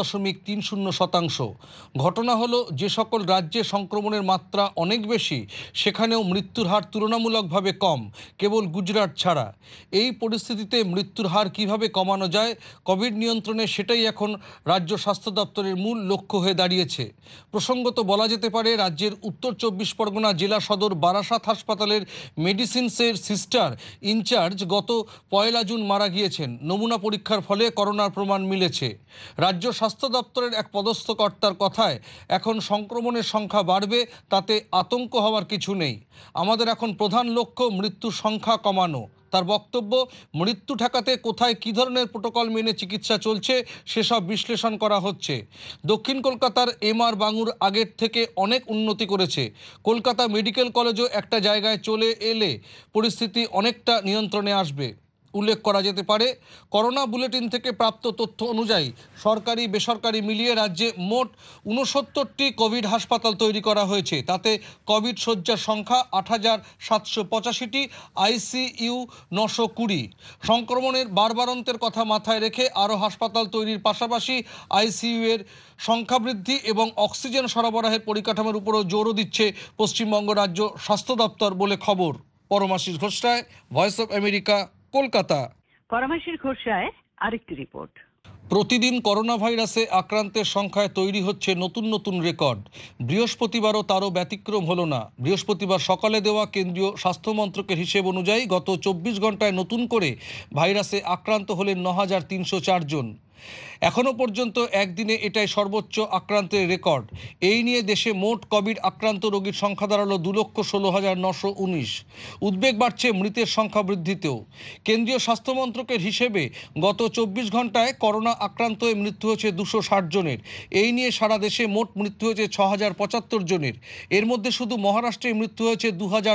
5.30%। ঘটনা হলো, যে সকল রাজ্যে সংক্রমণের মাত্রা অনেক বেশি সেখানেও মৃত্যুর হার তুলনামূলকভাবে কম, কেবল গুজরাট ছাড়া। এই পরিস্থিতিতে মৃত্যুর হার কিভাবে কমানো যায় কোভিড নিয়ন্ত্রণে, সেটাই এখন রাজ্য স্বাস্থ্য দপ্তরের মূল লক্ষ্য হয়ে দাঁড়িয়েছে। প্রসঙ্গত বলা যেতে পারে, রাজ্যের উত্তর 24 পরগনা জেলা সদর বারাসাত হাসপাতালের মেডিসিনসের সিস্টার ইনচার্জ গত 1 জুন মারা গিয়েছেন। নমুনা পরীক্ষার ফলে করোনার প্রমাণ মিলেছে। রাজ্য স্বাস্থ্য দপ্তরের এক পদস্থ কর্তার কথায়, এখন সংক্রমণের সংখ্যা বাড়বে, তাতে আতঙ্ক হওয়ার কিছু নেই। আমাদের এখন প্রধান লক্ষ্য মৃত্যুর সংখ্যা কমানো। তার বক্তব্য, মৃত্যু ঠেকাতে কোথায় কী ধরনের প্রোটোকল মেনে চিকিৎসা চলছে সেসব বিশ্লেষণ করা হচ্ছে। দক্ষিণ কলকাতার MR বাঙুর আগের থেকে অনেক উন্নতি করেছে। কলকাতা মেডিকেল কলেজও একটা জায়গায় চলে এলে পরিস্থিতি অনেকটা নিয়ন্ত্রণে আসবে। উল্লেখ করা যেতে পারে, করোনা বুলেটিন থেকে প্রাপ্ত তথ্য অনুযায়ী সরকারি বেসরকারি মিলিয়ে রাজ্যে মোট 69টি কোভিড হাসপাতাল তৈরি করা হয়েছে। তাতে কোভিড শয্যার সংখ্যা 8,785টি, ICU 920। সংক্রমণের বাড়বাড়ন্তের কথা মাথায় রেখে আরও হাসপাতাল তৈরির পাশাপাশি ICU এর সংখ্যা বৃদ্ধি এবং অক্সিজেন সরবরাহের পরিকাঠামোর উপরও জোরও দিচ্ছে পশ্চিমবঙ্গ রাজ্য স্বাস্থ্য দপ্তর বলে খবর। Paramashis Ghosh, voice of America, Kolkata. Paramashis Ghosh রায়ের আরেকটি রিপোর্ট। প্রতিদিন করোনা ভাইরাসে আক্রান্তের সংখ্যায় তৈরি হচ্ছে নতুন নতুন রেকর্ড। বৃহস্পতিবারও তারও ব্যতিক্রম হলো না। বৃহস্পতিবার সকালে দেওয়া কেন্দ্রীয় স্বাস্থ্য মন্ত্রকের হিসেব অনুযায়ী গত 24 ঘন্টায় নতুন করে ভাইরাসে আক্রান্ত হলেন 9,304 জন। এখনও পর্যন্ত একদিনে এটাই সর্বোচ্চ আক্রান্তের রেকর্ড। এই নিয়ে দেশে মোট কোভিড আক্রান্ত রোগীর সংখ্যা দাঁড়ালো 2,16,919। উদ্বেগ বাড়ছে মৃতের সংখ্যা বৃদ্ধিতেও। কেন্দ্রীয় স্বাস্থ্য মন্ত্রকের হিসেবে গত 24 ঘন্টায় করোনা আক্রান্ত হয়ে মৃত্যু হয়েছে 260 জনের। এই নিয়ে সারা দেশে মোট মৃত্যু হয়েছে 6,075 জনের। এর মধ্যে শুধু মহারাষ্ট্রে মৃত্যু হয়েছে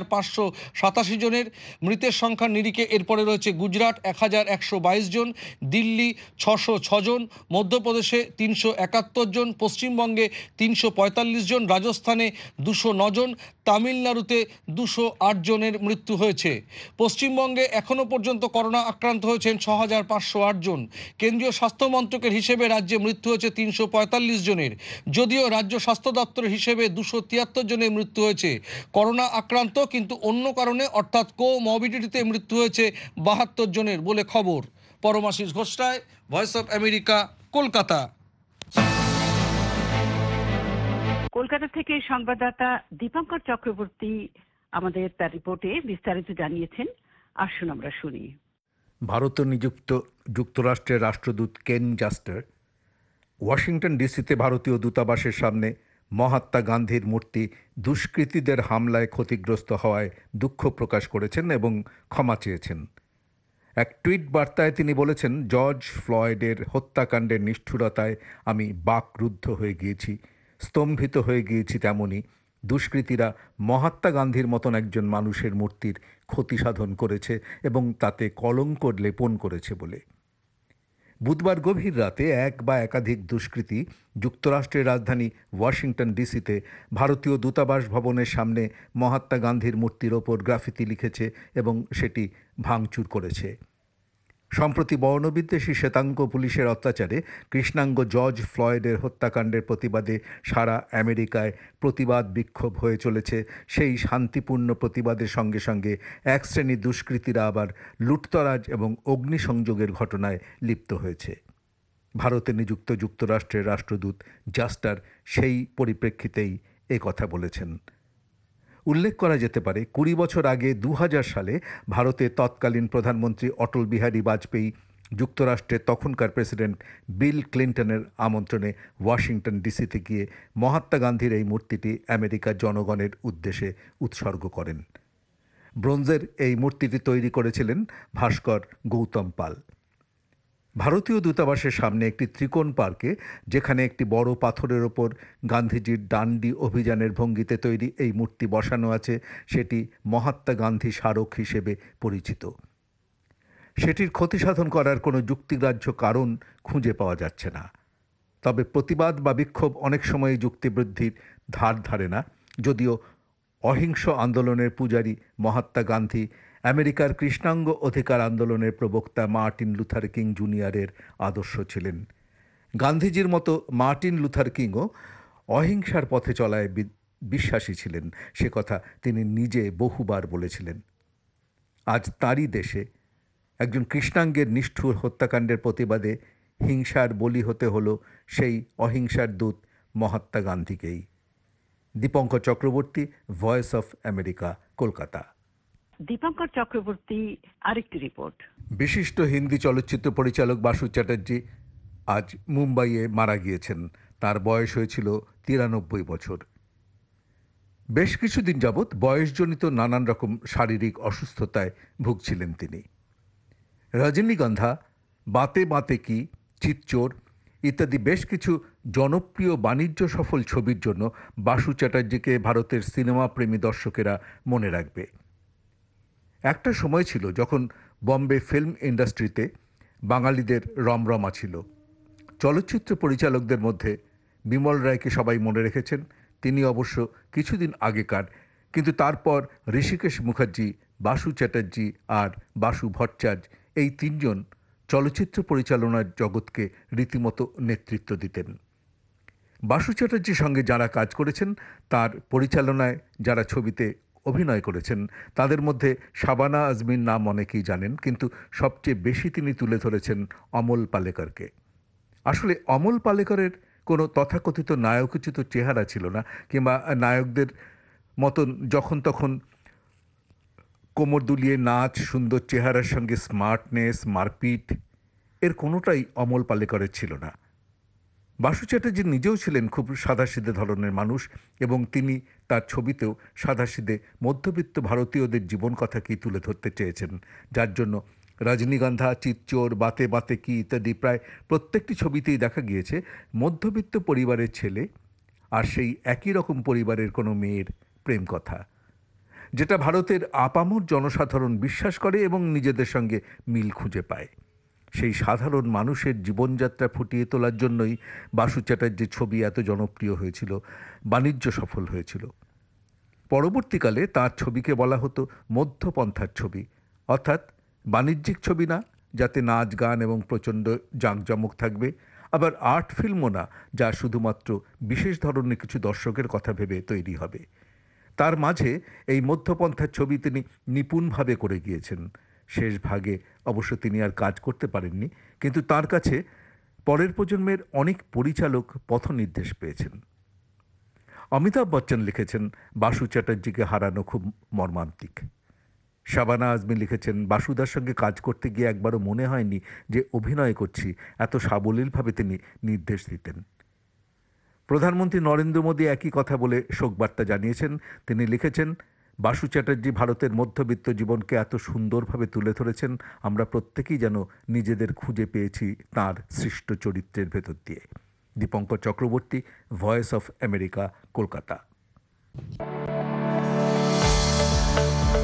2,587 জনের। মৃতের সংখ্যার নিরিখে এরপরে রয়েছে গুজরাট 1,122 জন, দিল্লি 606 জন, মধ্যপ্রদেশে 371 জন, পশ্চিমবঙ্গে 345 জন, রাজস্থানে 209 জন, তামিলনাড়ুতে 208 জনের মৃত্যু হয়েছে। পশ্চিমবঙ্গে এখনও পর্যন্ত করোনা আক্রান্ত হয়েছেন 6,508 জন। কেন্দ্রীয় স্বাস্থ্য মন্ত্রকের হিসেবে রাজ্যে মৃত্যু হয়েছে 345 জনের। যদিও রাজ্য স্বাস্থ্য দপ্তরের হিসেবে 273 জনের মৃত্যু হয়েছে করোনা আক্রান্ত, কিন্তু অন্য কারণে অর্থাৎ কোমরবিডিটিতে মৃত্যু হয়েছে 72 জনের বলে খবর। Paramashis Ghosh, voice of America, Kolkata. Kolkata থেকে সংবাদদাতা দীপঙ্কর চক্রবর্তী আমাদের তার রিপোর্টে বিস্তারিত জানিয়েছেন। আসুন আমরা শুনি। ভারতে নিযুক্ত যুক্তরাষ্ট্রের রাষ্ট্রদূত কেন জাস্টার ওয়াশিংটন ডিসিতে ভারতীয় দূতাবাসের সামনে মহাত্মা গান্ধীর মূর্তি দুষ্কৃতীদের হামলায় ক্ষতিগ্রস্ত হওয়ায় দুঃখ প্রকাশ করেছেন এবং ক্ষমা চেয়েছেন। এক টুইট বার্তায় তিনি বলেছেন, জর্জ ফ্লয়েডের হত্যাকাণ্ডের নিষ্ঠুরতায় আমি বাকরুদ্ধ হয়ে গিয়েছি, স্তম্ভিত হয়ে গিয়েছি। তেমনি দুষ্কৃতীরা মহাত্মা গান্ধীর মতন একজন মানুষের মূর্তির ক্ষতি সাধন করেছে এবং তাতে কলঙ্ক লেপন করেছে বলে। বুধবার গভীর রাতে এক বা একাধিক দুষ্কৃতী যুক্তরাষ্ট্রের রাজধানী ওয়াশিংটন ডিসিতে ভারতীয় দূতাবাস ভবনের সামনে মহাত্মা গান্ধীর মূর্তির ওপর গ্রাফিতি লিখেছে এবং সেটি ভাঙচুর করেছে। সম্প্রতি বর্ণবিদ্বেষী শ্বেতাঙ্গ পুলিশের অত্যাচারে কৃষ্ণাঙ্গ জর্জ ফ্লয়েডের হত্যাকাণ্ডের প্রতিবাদে সারা আমেরিকায় প্রতিবাদ বিক্ষোভ হয়ে চলেছে। সেই শান্তিপূর্ণ প্রতিবাদের সঙ্গে সঙ্গে এক শ্রেণীর দুষ্কৃতীরা আবার লুটতরাজ এবং অগ্নিসংযোগের ঘটনায় লিপ্ত হয়েছে। ভারতে নিযুক্ত যুক্তরাষ্ট্রের রাষ্ট্রদূত জাস্টার সেই পরিপ্রেক্ষিতেই কথা বলেছেন। উল্লেখ করা যেতে পারে ২০ বছর আগে ২০০০ সালে ভারতের তৎকালীন প্রধানমন্ত্রী অটল বিহারী বাজপেয়ী যুক্তরাষ্ট্রের তখনকার প্রেসিডেন্ট বিল ক্লিন্টনের আমন্ত্রণে ওয়াশিংটন ডিসিতে গিয়ে মহাত্মা গান্ধীর এই মূর্তিটি আমেরিকার জনগণের উদ্দেশ্যে উৎসর্গ করেন। ব্রোঞ্জের এই মূর্তিটি তৈরি করেছিলেন ভাস্কর গৌতম পাল। ভারতীয় দূতাবাসের সামনে একটি ত্রিকোণ পার্কে, যেখানে একটি বড় পাথরের ওপর গান্ধীজির ডান্ডি অভিযানের ভঙ্গিতে তৈরি এই মূর্তি বসানো আছে, সেটি মহাত্মা গান্ধী স্মারক হিসেবে পরিচিত। সেটির ক্ষতিসাধন করার কোনো যুক্তিগ্রাহ্য কারণ খুঁজে পাওয়া যাচ্ছে না। তবে প্রতিবাদ বা বিক্ষোভ অনেক সময় যুক্তিবৃদ্ধির ধার ধারে না। যদিও অহিংস আন্দোলনের পূজারী মহাত্মা গান্ধী আমেরিকার কৃষ্ণাঙ্গ অধিকার আন্দোলনের প্রবক্তা মার্টিন লুথার কিং জুনিয়রের আদর্শ ছিলেন। গান্ধীজির মতো মার্টিন লুথার কিংও অহিংসার পথে চলায় বিশ্বাসী ছিলেন, সে কথা তিনি নিজে বহুবার বলেছিলেন। আজ তাঁরই দেশে একজন কৃষ্ণাঙ্গের নিষ্ঠুর হত্যাকাণ্ডের প্রতিবাদে হিংসার বলি হতে হলো সেই অহিংসার দূত মহাত্মা গান্ধীকেই। Dipankar Chakraborty, voice of America, Kolkata. Dipankar Chakraborty, আরেকটি রিপোর্ট। বিশিষ্ট হিন্দি চলচ্চিত্র পরিচালক বাসু চ্যাটার্জি আজ মুম্বাইয়ে মারা গিয়েছেন। তার বয়স হয়েছিল ৯৩ বছর। বেশ কিছুদিন যাবৎ বয়সজনিত নানান রকম শারীরিক অসুস্থতায় ভুগছিলেন তিনি। রজনীগন্ধা, বাতে বাতে কি, চিতচোর ইত্যাদি বেশ কিছু জনপ্রিয় বাণিজ্য সফল ছবির জন্য বাসু চ্যাটার্জিকে ভারতের সিনেমা প্রেমী দর্শকেরা মনে রাখবে। একটা সময় ছিল যখন বম্বে ফিল্ম ইন্ডাস্ট্রিতে বাঙালিদের রমরমা ছিল। চলচ্চিত্র পরিচালকদের মধ্যে বিমল রায়কে সবাই মনে রেখেছেন। তিনি অবশ্য কিছুদিন আগেকার, কিন্তু তারপর ঋষিকেশ মুখার্জি, বাসু চ্যাটার্জি আর বাসু ভট্টাচার্য এই তিনজন চলচ্চিত্র পরিচালনার জগৎকে রীতিমতো নেতৃত্ব দিতেন। বাসু চ্যাটার্জির সঙ্গে যারা কাজ করেছেন, তার পরিচালনায় যারা ছবিতে অভিনয় করেছেন, তাদের মধ্যে শাবানা আজমির নাম অনেকেই জানেন, কিন্তু সবচেয়ে বেশি তিনি তুলে ধরেছেন অমল পালেকরকে। আসলে অমল পালেকরের কোনো তথাকথিত নায়কোচিত চেহারা ছিল না, কিংবা নায়কদের মতন যখন তখন কোমর দুলিয়ে নাচ, সুন্দর চেহারার সঙ্গে স্মার্টনেস, মারপিট, এর কোনোটাই অমল পালেকরের ছিল না। বাসু চ্যাটার্জি নিজেও ছিলেন খুব সাদাসিধে ধরনের মানুষ, এবং তিনি তার ছবিতেও সাদাসিধে মধ্যবিত্ত ভারতীয়দের জীবন কথাকেই তুলে ধরতে চেয়েছেন, যার জন্য রজনীগন্ধা, চিতচোর, বাতে বাতে কি ইত্যাদি প্রায় প্রত্যেকটি ছবিতেই দেখা গিয়েছে মধ্যবিত্ত পরিবারের ছেলে আর সেই একই রকম পরিবারের কোনো মেয়ের প্রেম কথা, যেটা ভারতের আপামর জনসাধারণ বিশ্বাস করে এবং নিজেদের সঙ্গে মিল খুঁজে পায়। সেই সাধারণ মানুষের জীবনযাত্রা ফুটিয়ে তোলার জন্যই বাসু চ্যাটার্জির ছবি এত জনপ্রিয় হয়েছিল, বাণিজ্য সফল হয়েছিল। পরবর্তীকালে তার ছবিকে বলা হতো মধ্যপন্থার ছবি, অর্থাৎ বাণিজ্যিক ছবি না, যাতে নাচ গান এবং প্রচণ্ড জাঁকজমক থাকবে, আবার আর্ট ফিল্মও না, যা শুধুমাত্র বিশেষ ধরনের কিছু দর্শকের কথা ভেবে তৈরি হবে। তার মাঝে এই মধ্যপন্থার ছবি তিনি নিপুণভাবে করে গিয়েছেন। শেষ ভাগে অবশ্য তিনি আর কাজ করতে পারেননি, কিন্তু তার কাছে পরের প্রজন্মের অনেক পরিচালক পথ নির্দেশ পেয়েছেন। অমিতাভ বচ্চন লিখেছেন, বাসু চ্যাটার্জিকে হারানো খুব মর্মান্তিক। শাবানা আজমি লিখেছেন, বাসুদার সঙ্গে কাজ করতে গিয়ে একবারও মনে হয়নি যে অভিনয় করছি, এত সাবলীলভাবে তিনি নির্দেশ দিতেন। প্রধানমন্ত্রী নরেন্দ্র মোদী একই কথা বলে শোকবার্তা জানিয়েছেন। তিনি লিখেছেন, বাসু চ্যাটার্জি ভারতের মধ্যবিত্ত জীবনকে এত সুন্দরভাবে তুলে ধরেছেন, আমরা প্রত্যেকেই যেন নিজেদের খুঁজে পেয়েছি তাঁর সৃষ্ট চরিত্রের ভেতর দিয়ে। Dipankar Chakraborty, voice of America, Kolkata.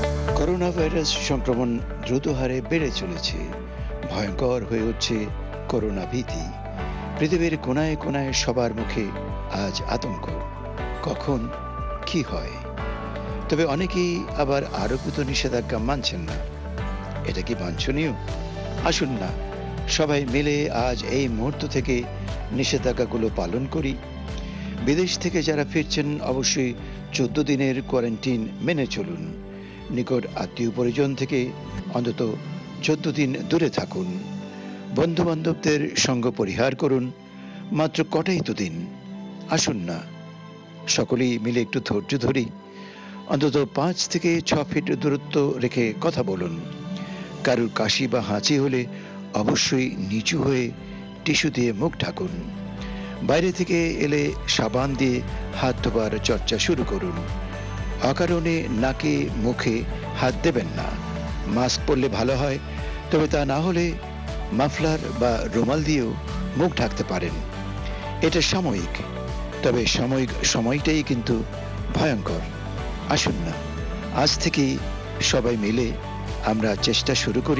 Coronavirus সংক্রমণ দ্রুত হারে বেড়ে চলেছে। ভয়ঙ্কর হয়ে উঠছে করোনা ভীতি। পৃথিবীর কোনায় কোনায় সবার মুখে আজ আতঙ্ক, কখন কি হয়। তবে অনেকেই আবার আরোপিত নিষেধাজ্ঞা মানছেন না। এটা কি বাঞ্ছনীয়? আসুন না সবাই মিলে আজ এই মুহূর্ত থেকে নিষেধাজ্ঞাগুলো পালন করি। বিদেশ থেকে যারা ফিরছেন অবশ্যই 14 দিনের কোয়ারেন্টাইন মেনে চলুন। নিকট আত্মীয় পরিজন থেকে অন্তত 14 দিন দূরে থাকুন। বন্ধু বান্ধবদের সঙ্গ পরিহার করুন। মাত্র কটাই তো দিন। আসুন না সকলেই মিলে একটু ধৈর্য ধরি। অন্তত 5 থেকে 6 ফিট দূরত্ব রেখে কথা বলুন। কারুর কাশি বা হাঁচি হলে অবশ্যই নিচু হয়ে টিস্যু দিয়ে মুখ ঢাকুন। বাইরে থেকে এলে সাবান দিয়ে হাত ধোবার চর্চা শুরু করুন। অকারণে নাকে মুখে হাত দেবেন না। মাস্ক পরলে ভালো হয়, তবে তা না হলে মাফলার বা রুমাল দিয়েও মুখ ঢাকতে পারেন। এটা সাময়িক, তবে সাময়িক সময়টাই কিন্তু ভয়ঙ্কর। আসুন না আজ থেকেই সবাই মিলে আমরা চেষ্টা শুরু করি।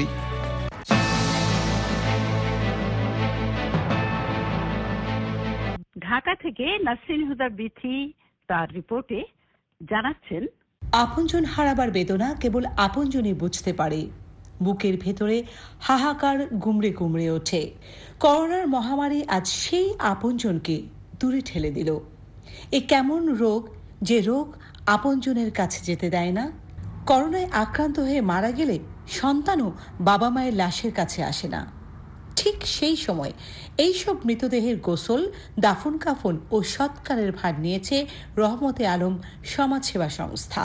ঢাকা থেকে নাসরিন হুদা বিথি তার রিপোর্টে জানাচ্ছেন, আপনজন হারাবার বেদনা কেবল আপনজনই বুঝতে পারে। বুকের ভেতরে হাহাকার গুমড়ে গুমড়ে ওঠে। করোনার মহামারী আজ সেই আপনজনকে দূরে ঠেলে দিল। এ কেমন রোগ, যে রোগ আপনজনের কাছে যেতে দেয় না। করোনায় আক্রান্ত হয়ে মারা গেলে সন্তানও বাবা মায়ের লাশের কাছে আসে না। ঠিক সেই সময় এইসব মৃতদেহের গোসল, দাফন কাফন ও সৎকারের ভার নিয়েছে রহমতে আলম সমাজসেবা সংস্থা।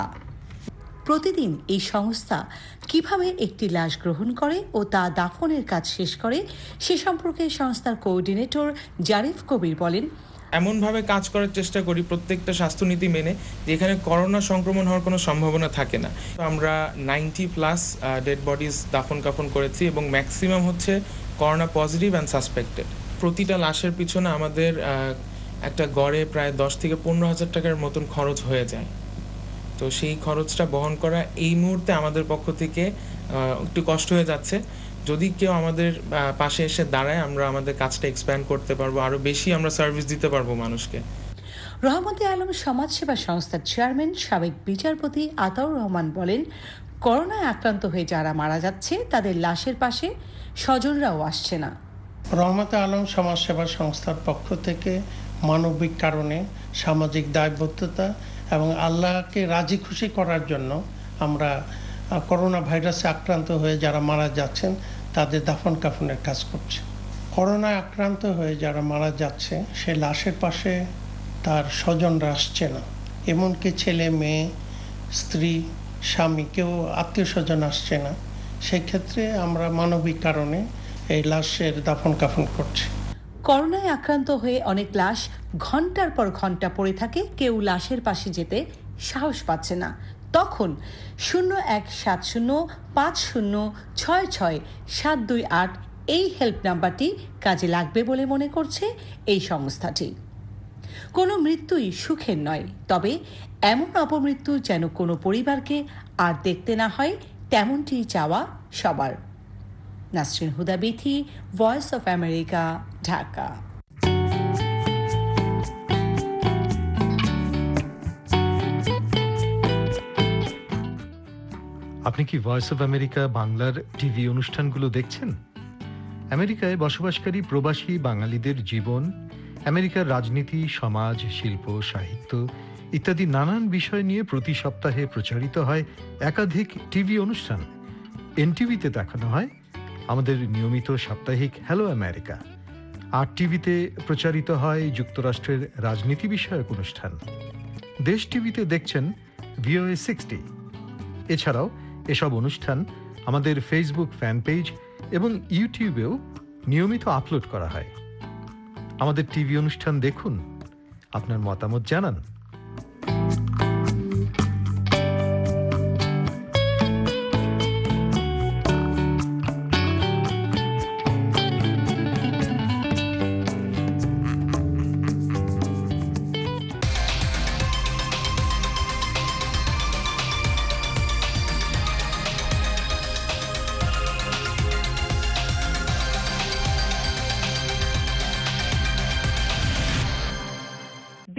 প্রতিদিন এই সংস্থা কিভাবে একটি লাশ গ্রহণ করে ও তা দাফনের কাজ শেষ করে সে সম্পর্কে সংস্থার কোঅর্ডিনেটর জারিফ কবির বলেন, এমনভাবে কাজ করার চেষ্টা করি প্রত্যেকটা স্বাস্থ্যনীতি মেনে, যেখানে করোনা সংক্রমণ হওয়ার কোনো সম্ভাবনা থাকে না। আমরা 90+ ডেড বডিজ দাফন কাফন করেছি এবং ম্যাক্সিমাম হচ্ছে করোনা পজিটিভ অ্যান্ড সাসপেক্টেড। প্রতিটা লাশের পিছনে আমাদের একটা গড়ে প্রায় 10 থেকে 15,000 টাকার মতন খরচ হয়ে যায়। তো সেই খরচটা বহন করা এই মুহূর্তে আমাদের পক্ষ থেকে একটু কষ্ট হয়ে যাচ্ছে। যদি কেউ আমাদের পাশে এসে দাঁড়ায়, আমরা আমাদের কাজটা এক্সপ্যান্ড করতে পারবো, আরো বেশি আমরা সার্ভিস দিতে পারবো মানুষকে। রহমতে আলম সমাজসেবা সংস্থার চেয়ারম্যান সাবেক বিচারপতি আতাউর রহমান বলেন, করোনায় আক্রান্ত হয়ে যারা মারা যাচ্ছে তাদের লাশের পাশে স্বজনরাও আসছে না। রহমতে আলম সমাজসেবা সংস্থার পক্ষ থেকে মানবিক কারণে, সামাজিক দায়বদ্ধতা এবং আল্লাহকে রাজি খুশি করার জন্য আমরা করোনা ভাইরাসে আক্রান্ত হয়ে যারা মারা যাচ্ছেন তাদের দাফন কাফনের কাজ করছি। করোনায় আক্রান্ত হয়ে যারা মারা যাচ্ছে সে লাশের পাশে তার স্বজনরা আসছে না। এমনকি ছেলে মেয়ে, স্ত্রী, স্বামী, কেউ আত্মীয় স্বজন আসছে না। সেক্ষেত্রে আমরা মানবিক কারণে এই লাশের দাফন কাফন করছি। করোনায় আক্রান্ত হয়ে অনেক লাশ ঘন্টার পর ঘন্টা পড়ে থাকে, কেউ লাশের পাশে যেতে সাহস পাচ্ছে না। তখন 017050666728 এই হেল্প নাম্বারটি কাজে লাগবে বলে মনে করছে এই সংস্থাটি। কোনো মৃত্যুই সুখের নয়, তবে এমন অপমৃত্যু যেন কোনো পরিবারকে আর দেখতে না হয়, তেমনটি চাওয়া সবার। Nasrin Huda Bithi, voice of America, Dhaka. আপনি কি ভয়েস অফ আমেরিকা বাংলার টিভি অনুষ্ঠানগুলো দেখছেন? আমেরিকায় বসবাসকারী প্রবাসী বাঙালিদের জীবন, আমেরিকার রাজনীতি, সমাজ, শিল্প, সাহিত্য ইত্যাদি নানান বিষয় নিয়ে প্রতি সপ্তাহে প্রচারিত হয় একাধিক টিভি অনুষ্ঠান। এনটিভিতে দেখানো হয় আমাদের নিয়মিত সাপ্তাহিক হ্যালো আমেরিকা। আর টিভিতে প্রচারিত হয় যুক্তরাষ্ট্রের রাজনীতি বিষয়ক অনুষ্ঠান। দেশ টিভিতে দেখছেন VOA 60। এছাড়াও এসব অনুষ্ঠান আমাদের ফেসবুক ফ্যান পেজ এবং ইউটিউবেও নিয়মিত আপলোড করা হয়। আমাদের টিভি অনুষ্ঠান দেখুন, আপনার মতামত জানান।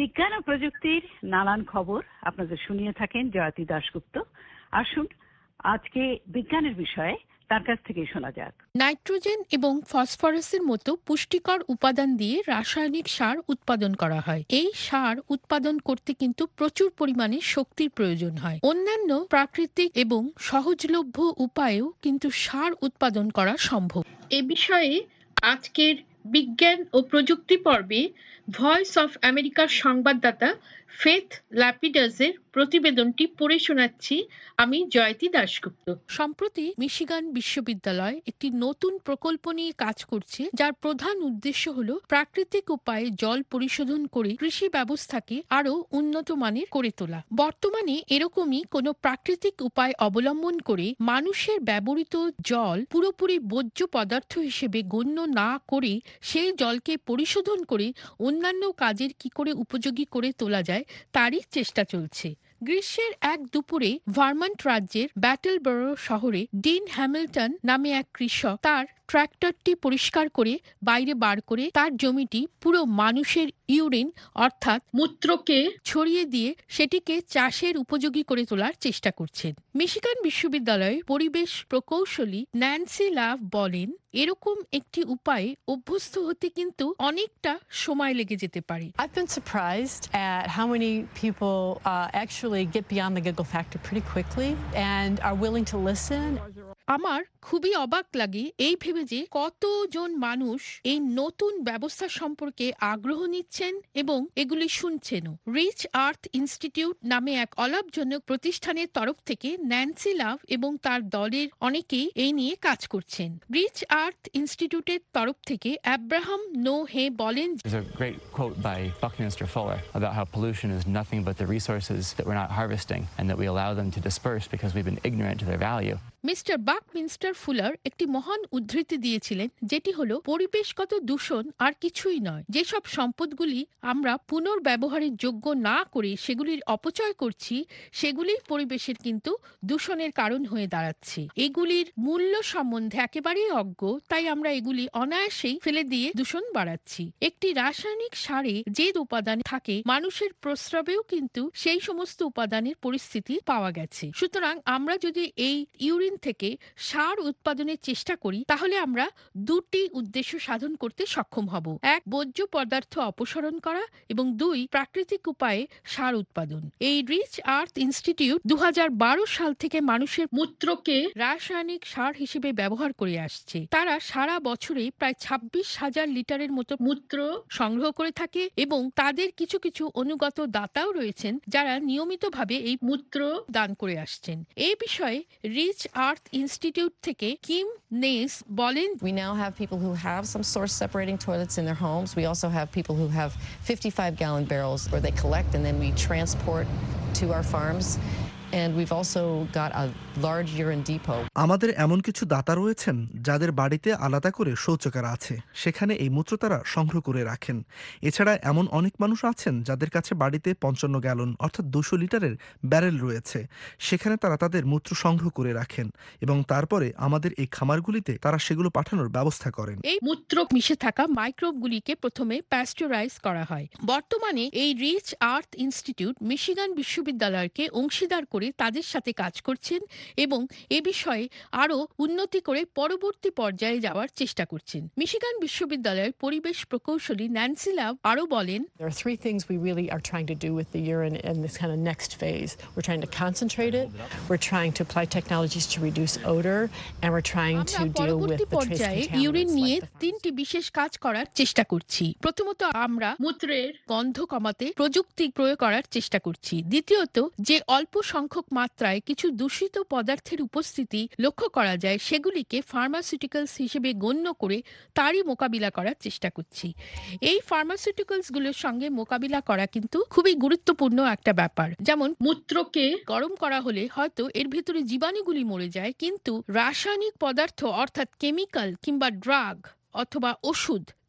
বিজ্ঞান ও প্রযুক্তির নানান খবর আপনাদের শুনিয়ে থাকেন জয়তী দাশগুপ্ত। আসুন আজকে বিজ্ঞানের বিষয়ে তার কাছ থেকে শোনা যাক। নাইট্রোজেন এবং ফসফরাসের মতো পুষ্টিকর উপাদান দিয়ে রাসায়নিক সার উৎপাদন করা হয়। এই সার উৎপাদন করতে কিন্তু প্রচুর পরিমাণে শক্তির প্রয়োজন হয়। অন্যান্য প্রাকৃতিক এবং সহজলভ্য উপায়েও কিন্তু সার উৎপাদন করা সম্ভব। এ বিষয়ে আজকের বিজ্ঞান ও প্রযুক্তি পর্বে ভয়েস অফ আমেরিকার সংবাদদাতা ফেথ ল্যাপিডাসের প্রতিবেদনটি পড়ে শোনাচ্ছি আমি জয়তী দাশগুপ্ত। সম্প্রতি মিশিগান বিশ্ববিদ্যালয় একটি নতুন প্রকল্প নিয়ে কাজ করছে, যার প্রধান উদ্দেশ্য হল প্রাকৃতিক উপায়ে জল পরিশোধন করে কৃষি ব্যবস্থাকে আরো উন্নত মানের করে তোলা। বর্তমানে এরকমই কোনো প্রাকৃতিক উপায় অবলম্বন করে মানুষের ব্যবহৃত জল পুরোপুরি বর্জ্য পদার্থ হিসেবে গণ্য না করে সেই জলকে পরিশোধন করে অন্যান্য কাজের কি করে উপযোগী করে তোলা যায় তারই চেষ্টা চলছে। গ্রীষ্মের এক দুপুরে ভারমন্ট রাজ্যের ব্যাটেলবরো শহরে ডিন হ্যামিল্টন নামে এক কৃষক তার ট্র্যাক্টরটি পরিষ্কার করে বাইরে বার করে তার জমিটি পুরো মানুষের ইউরিন অর্থাৎ মূত্রকে ছড়িয়ে দিয়ে সেটিকে চাষের উপযোগী করে তোলার চেষ্টা করছেন। মিশিগান বিশ্ববিদ্যালয়ের পরিবেশ প্রকৌশলী ন্যান্সি লাভ বলেন, এরকম একটি উপায়ে অভ্যস্ত হতে কিন্তু অনেকটা সময় লেগে যেতে পারে। I've been surprised at how many people actually get beyond the giggle factor pretty quickly and are willing to listen. আমার খুবই অবাক লাগে এই ভেবে যে কতজন মানুষ এই নতুন ব্যবস্থা সম্পর্কে আগ্রহ নিচ্ছেন এবং এগুলি শুনছেনও। রিচ আর্থ ইনস্টিটিউট নামে এক অলাভজনক প্রতিষ্ঠানের তরফ থেকে ন্যান্সি লাভ এবং তার দলের অনেকেই এই নিয়ে কাজ করছেন। রিচ আর্থ ইনস্টিটিউটের তরফ থেকে অ্যাব্রাহাম নো হে বলেন, There's a great quote by Buckminster Fuller about how pollution is nothing but the resources that we're not harvesting and that we allow them to disperse because we've been ignorant to their value. Mister Buckminster Fuller একটি মহান উদ্ধৃতি দিয়েছিলেন, যেটি হলো পরিবেশগত দূষণ আর কিছুই নয়। যেসব সম্পদগুলি আমরা পুনর্ব্যবহারের যোগ্য না করে সেগুলির অপচয় করছি, সেগুলি পরিবেশের কিন্তু দূষণের কারণ হয়ে দাঁড়াচ্ছে। এগুলির মূল্য সম্বন্ধে একেবারেই অজ্ঞ, তাই আমরা এগুলি অনায়াসেই ফেলে দিয়ে দূষণ বাড়াচ্ছি। একটি রাসায়নিক সারে যে উপাদান থাকে, মানুষের প্রস্রাবেও কিন্তু সেই সমস্ত উপাদানের পরিস্থিতি পাওয়া গেছে। সুতরাং আমরা যদি এই ইউরিন থেকে সার উৎপাদনের চেষ্টা করি, তাহলে আমরা দুটি উদ্দেশ্য সাধন করতে সক্ষম হব: এক, বর্জ্য পদার্থ অপসারণ করা, এবং দুই, প্রাকৃতিক উপায়ে সার উৎপাদন। এই রিচ আর্থ ইনস্টিটিউট 2012 সাল থেকে মানুষের মূত্রকে রাসায়নিক সার হিসেবে ব্যবহার করে আসছে। তারা সারা বছরে প্রায় 26,000 লিটারের মতো মূত্র সংগ্রহ করে থাকে এবং তাদের কিছু কিছু অনুগত দাতাও রয়েছেন যারা নিয়মিতভাবে এই মূত্র দান করে আসছেন। এই বিষয়ে রিচ আর্থ ইনস্টিটিউট থেকে কিম নেস বলেন, We now have people who have some source separating toilets in their homes. We also have people who have 55-gallon barrels where they collect and then we transport to our farms. And we've also got a large urine depot. আমাদের এমন কিছু দাতা রয়েছেন যাদের বাড়িতে আলাদা করে শৌচাগার আছে, সেখানে এই মূত্র তারা সংগ্রহ করে রাখেন। এছাড়া এমন অনেক মানুষ আছেন যাদের কাছে বাড়িতে 55 গ্যালন অর্থাৎ 200 লিটারের ব্যারেল রয়েছে, সেখানে তারা তাদের মূত্র সংগ্রহ করে রাখেন এবং তারপরে আমাদের এই খামারগুলিতে তারা সেগুলো পাঠানোর ব্যবস্থা করেন। এই মূত্র মিশে থাকা মাইক্রোবগুলিকে প্রথমে প্যাস্টোরাইজ করা হয়। বর্তমানে এই রিচ আর্থ ইনস্টিটিউট মিশিগান বিশ্ববিদ্যালয়কে অংশীদার করে তাদের সাথে কাজ করছেন এবং এ বিষয়ে আরো উন্নতি করে পরবর্তী পর্যায়ে যাওয়ার চেষ্টা করছেন। মিশিগান বিশ্ববিদ্যালয়ের পরিবেশ প্রকৌশলী ন্যান্সি লাভ আরো বলেন, There are three things we really are trying to do with the urine in this kind of next phase. We're trying to concentrate it, we're trying to apply technologies to reduce odor, and we're trying to deal with the trace contaminants. Urine নিয়ে তিনটি বিশেষ কাজ করার চেষ্টা করছি। প্রথমত, আমরা মূত্রের গন্ধ কমাতে প্রযুক্তি প্রয়োগ করার চেষ্টা করছি। দ্বিতীয়ত, যে অল্প সংখ্যক মাত্রায় কিছু দূষিত পদার্থের উপস্থিতি লক্ষ্য করা যায়, সেগুলিকে ফার্মাসিউটিক্যালস হিসেবে গণ্য করে তারই মোকাবিলা করার চেষ্টা করছি। এই ফার্মাসিউটিক্যালসগুলোর সঙ্গে মোকাবিলা করা কিন্তু খুবই গুরুত্বপূর্ণ একটা ব্যাপার। যেমন মূত্রকে গরম করা হলে হয়তো এর ভেতরে জীবাণুগুলি মরে যায়, কিন্তু রাসায়নিক পদার্থ অর্থাৎ কেমিক্যাল কিংবা ড্রাগ অথবা ওষুধ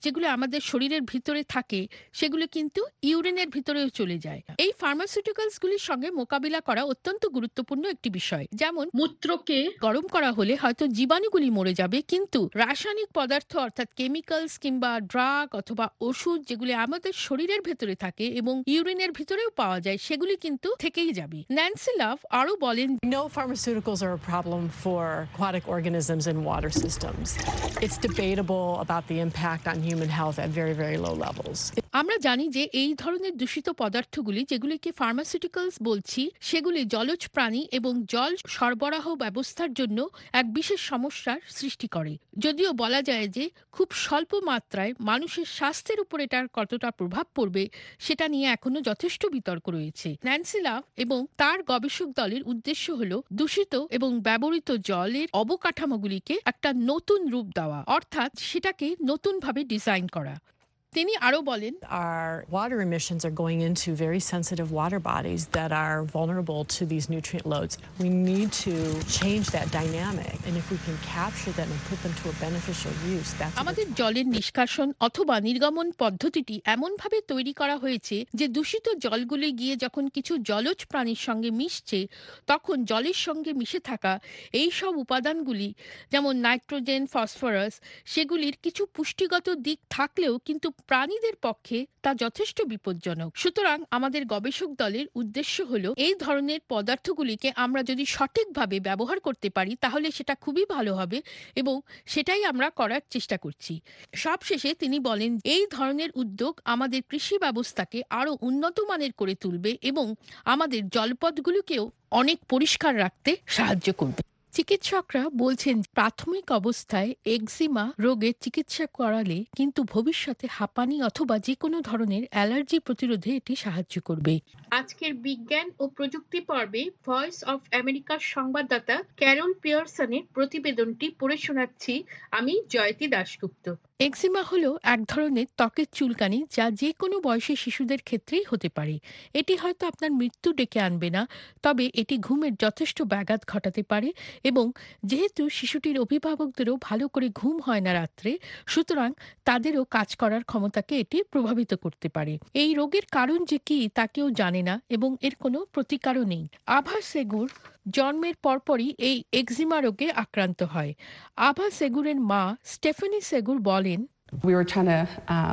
যেগুলো আমাদের শরীরের ভিতরে থাকে সেগুলো কিন্তু ইউরিনের ভিতরেও চলে যায়। এই ফার্মাসিউটিক্যালস গুলির সঙ্গে মোকাবিলা করা অত্যন্ত গুরুত্বপূর্ণ একটি বিষয়। যেমন মূত্রকে গরম করা হলে হয়তো জীবাণুগুলি মরে যাবে, কিন্তু রাসায়নিক পদার্থ অর্থাৎ কেমিক্যালস কিংবা ড্রাগ অথবা ওষুধ যেগুলি আমাদের শরীরের ভেতরে থাকে এবং ইউরিনের ভিতরেও পাওয়া যায় সেগুলি কিন্তু থেকেই যাবে। ন্যান্সি লাভ আরো বলেন, No pharmaceuticals are a problem for aquatic organisms in water systems. It's debatable about the impact on human health at very, very low levels. আমরা জানি যে এই ধরনের দূষিত পদার্থগুলি যেগুলিকে ফার্মাসিউটিক্যালস বলছি সেগুলি জলজ প্রাণী এবং জল সরবরাহ ব্যবস্থার জন্য এক বিশেষ সমস্যার সৃষ্টি করে। যদিও বলা যায় যে খুব স্বল্প মাত্রায় মানুষের স্বাস্থ্যের উপর এটার কতটা প্রভাব পড়বে সেটা নিয়ে এখনো যথেষ্ট বিতর্ক রয়েছে। ন্যান্সি লাভ এবং তার গবেষক দলের উদ্দেশ্য হল দূষিত এবং ব্যবহৃত জলের অবকাঠামোগুলিকে একটা নতুন রূপ দেওয়া, অর্থাৎ সেটাকে নতুনভাবে ডিজাইন করা। তিনি আরো বলেন, Our water emissions are going into very sensitive water bodies that are vulnerable to these nutrient loads. We need to change that dynamic, and if we can capture them and put them to a beneficial use, that's আমাদের জলের নিষ্কাশন অথবা নির্গমন পদ্ধতিটি এমনভাবে তৈরি করা হয়েছে যে দূষিত জলগুলি গিয়ে যখন কিছু জলজ প্রাণীর সঙ্গে মিশছে তখন জলের সঙ্গে মিশে থাকা এই সব উপাদানগুলি যেমন নাইট্রোজেন, ফসফরাস, সেগুলির কিছু পুষ্টিগত দিক থাকলেও কিন্তু প্রাণীদের পক্ষে তা যথেষ্ট বিপজ্জনক। সুতরাং আমাদের গবেষক দলের উদ্দেশ্য হলো এই ধরনের পদার্থগুলিকে আমরা যদি সঠিকভাবে ব্যবহার করতে পারি তাহলে সেটা খুবই ভালো হবে এবং সেটাই আমরা করার চেষ্টা করছি। সবশেষে তিনি বলেন, এই ধরনের উদ্যোগ আমাদের কৃষি ব্যবস্থাকে আরো উন্নত মানের করে তুলবে এবং আমাদের জলপথগুলোকেও অনেক পরিষ্কার রাখতে সাহায্য করবে। চিকিৎসকরা বলছেন প্রাথমিক অবস্থায় এক্সিমা রোগের চিকিৎসা করালে কিন্তু ভবিষ্যতে হাঁপানি অথবা যে কোনো ধরনের অ্যালার্জি প্রতিরোধে এটি সাহায্য করবে। আজকের বিজ্ঞান ও প্রযুক্তি পর্বে ভয়েস অফ আমেরিকার সংবাদদাতা ক্যারল পিয়ারসনের প্রতিবেদনটি পড়ে শোনাচ্ছি আমি জয়তী দাশগুপ্ত। এক্সিমা হলো এক ধরনের ত্বকের চুলকানি যা যে কোনো বয়সী শিশুদের ক্ষেত্রেই হতে পারে। এটি হয়তো আপনার মৃত্যু ডেকে আনবে না, তবে এটি ঘুমের যথেষ্ট ব্যাঘাত ঘটাতে পারে এবং যেহেতু শিশুটির অভিভাবকদেরও ভালো করে ঘুম হয় না রাত্রে, সুতরাং তাদেরও কাজ করার ক্ষমতাকে এটি প্রভাবিত করতে পারে। এই রোগের কারণ যে কি তা কেউ জানে না এবং এর কোনো প্রতিকারও নেই। আভা সেগুর জন্মের পরপরই এই এক্সিমা রোগে আক্রান্ত হয়। আভা সেগুরের মা স্টেফানি সেগুর বলেন, We were trying to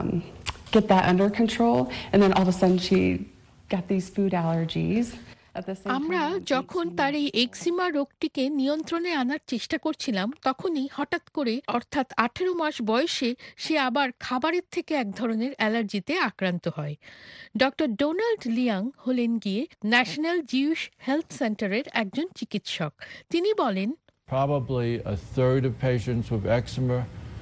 get that under control, and then all of a sudden she got these food allergies. আমরা যখন তার এই এক্সিমা রোগটিকে নিয়ন্ত্রণে আনার চেষ্টা করছিলাম তখনই হঠাৎ করে অর্থাৎ 18 মাস বয়সে সে আবার খাবারের থেকে এক ধরনের অ্যালার্জিতে আক্রান্ত হয়। ডক্টর ডোনাল্ড লিয়াং হলেন গিয়ে ন্যাশনাল জিউস হেলথ সেন্টারের একজন চিকিৎসক। তিনি বলেন, Probably a third of patients with eczema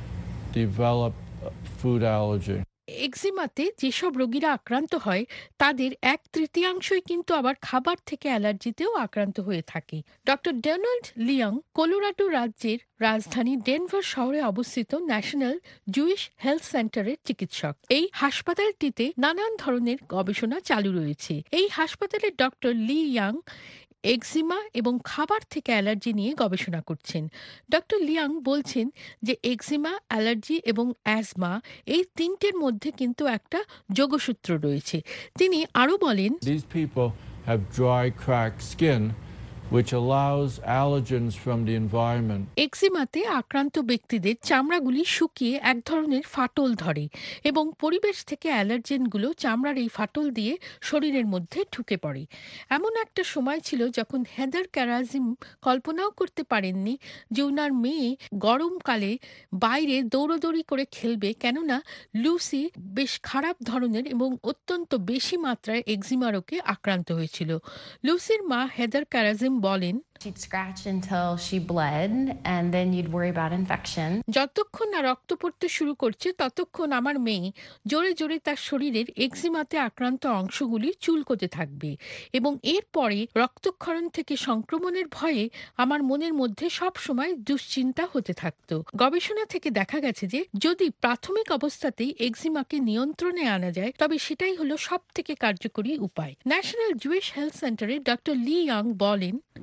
develop food allergy. এক্সিমাতে যেসব রোগীরা আক্রান্ত হয় তাদের 1/3 কিন্তু আবার খাবার থেকে অ্যালার্জিতেও আক্রান্ত হয়ে থাকে। ডক্টর ডোনাল্ড লিয়াং কলোরাডো রাজ্যের রাজধানী ডেনভার শহরে অবস্থিত ন্যাশনাল জুইশ হেলথ সেন্টারের চিকিৎসক। এই হাসপাতালটিতে নানান ধরনের গবেষণা চালু রয়েছে। এই হাসপাতালের ডক্টর লি ইয়াং এক্সিমা এবং খাবার থেকে অ্যালার্জি নিয়ে গবেষণা করছেন। ডক্টর লিয়াং বলছেন যে এক্সিমা, অ্যালার্জি এবং অ্যাজমা এই তিনটের মধ্যে কিন্তু একটা যোগসূত্র রয়েছে। তিনি আরো বলেন, These people have dry, cracked skin, which allows allergens from the environment. এক্সিমাতে আক্রান্ত ব্যক্তিদের চামড়াগুলি শুকিয়ে এক ধরনের ফাটল ধরে এবং পরিবেশ থেকে অ্যালার্জেনগুলো চামড়ার এই ফাটল দিয়ে শরীরের মধ্যে ঢুকে পড়ে। এমন একটা সময় ছিল যখন হেদার ক্যারাজিম কল্পনাও করতে পারেননি যে ওনার মেয়ে গরমকালে বাইরে দৌড়দৌড়ি করে খেলবে, কেননা লুসি বেশ খারাপ ধরনের এবং অত্যন্ত বেশি মাত্রায় এক্সিমা রোগে আক্রান্ত হয়েছিল। লুসির মা হেদার ক্যারাজিম বলেন, She'd scratch until she bled, and then you'd worry about infection. যতক্ষণ না রক্ত পড়তে শুরু করছে ততক্ষণ আমার মেয়ে জোরে জোরে তার শরীরের এক্সিমাতে আক্রান্ত অংশগুলি চুলকোতে থাকবে এবং এরপরে রক্তক্ষরণ থেকে সংক্রমণের ভয়ে আমার মনের মধ্যে সব সময় দুশ্চিন্তা হতে থাকতো। গবেষণা থেকে দেখা গেছে যে যদি প্রাথমিক অবস্থাতেই এক্সিমাকে নিয়ন্ত্রণে আনা যায় তবে সেটাই হলো সব থেকে কার্যকরী উপায়। National Jewish Health centre doctor Lee Young বলেন, What we need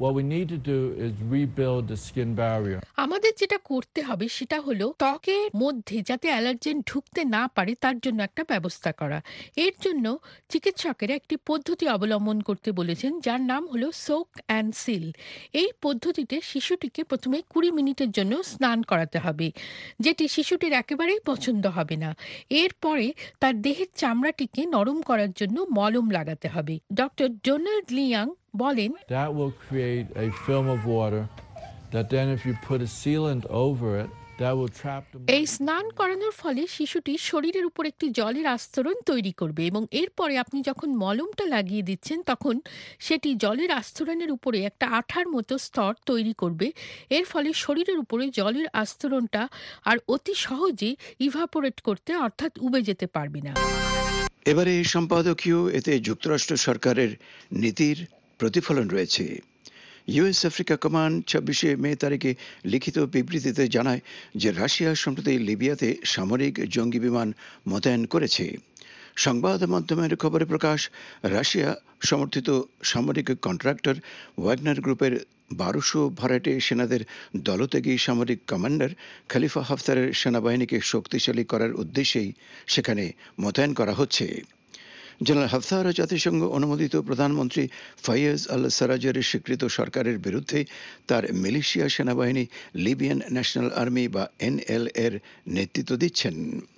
need to do is rebuild the skin barrier. আমাদের যেটা করতে হবে সেটা হলো ত্বকের মধ্যে যাতে অ্যালার্জেন ঢুকতে না পারে তার জন্য একটা ব্যবস্থা করা। এর জন্য চিকিৎসকেরা একটি পদ্ধতি অবলম্বন করতে বলেছেন যার নাম হলো সোক অ্যান্ড সিল। এই পদ্ধতিতে শিশুটিকে প্রথমে 20 মিনিটের জন্য স্নান করাতে হবে, যেটি শিশুটির একেবারেই পছন্দ হবে না। এরপরে তার দেহের চামড়াটিকে নরম করার জন্য মলম লাগাতে হবে। ডক্টর ডোনাল্ড লিয়াং বলেন, That will create a film of water that then if you put a sealant over it, that will trap the... এই স্নান করানোর ফলে শিশুটি শরীরের উপর একটি জলের আস্তরণ তৈরি করবে এবং এরপরে আপনি যখন মলমটা লাগিয়ে দিচ্ছেন তখন সেটি জলের আস্তরণের উপরে একটা আঠার মতো স্তর তৈরি করবে। এর ফলে শরীরের উপরে জলের আস্তরণটা আর অতি সহজে ইভাপোরেট করতে অর্থাৎ উবে যেতে পারবে না। এবারে সম্পাদকীয় এতে যুক্তরাষ্ট্র সরকারের নীতির প্রতিফলন রয়েছে। ইউএস আফ্রিকা কমান্ড 26 মে তারিখে লিখিত বিবৃতিতে জানায় যে রাশিয়া সম্প্রতি লিবিয়াতে সামরিক জঙ্গি বিমান মোতায়েন করেছে। সংবাদ মাধ্যমের খবরে প্রকাশ, রাশিয়া সমর্থিত সামরিক কন্ট্রাক্টর ওয়াগনার গ্রুপের 1200 ভাড়াটে সেনাদের দলত্যাগী সামরিক কমান্ডার খলিফা হাফতারের সেনাবাহিনীকে শক্তিশালী করার উদ্দেশ্যেই সেখানে মোতায়েন করা হচ্ছে। জেনারেল হাফতার জাতিসংঘ অনুমোদিত প্রধানমন্ত্রী ফাইয়াজ আল সারাজের স্বীকৃত সরকারের বিরুদ্ধে তার মিলিশিয়া সেনাবাহিনী লিবিয়ান ন্যাশনাল আর্মি বা NLA-র নেতৃত্ব দিচ্ছেন।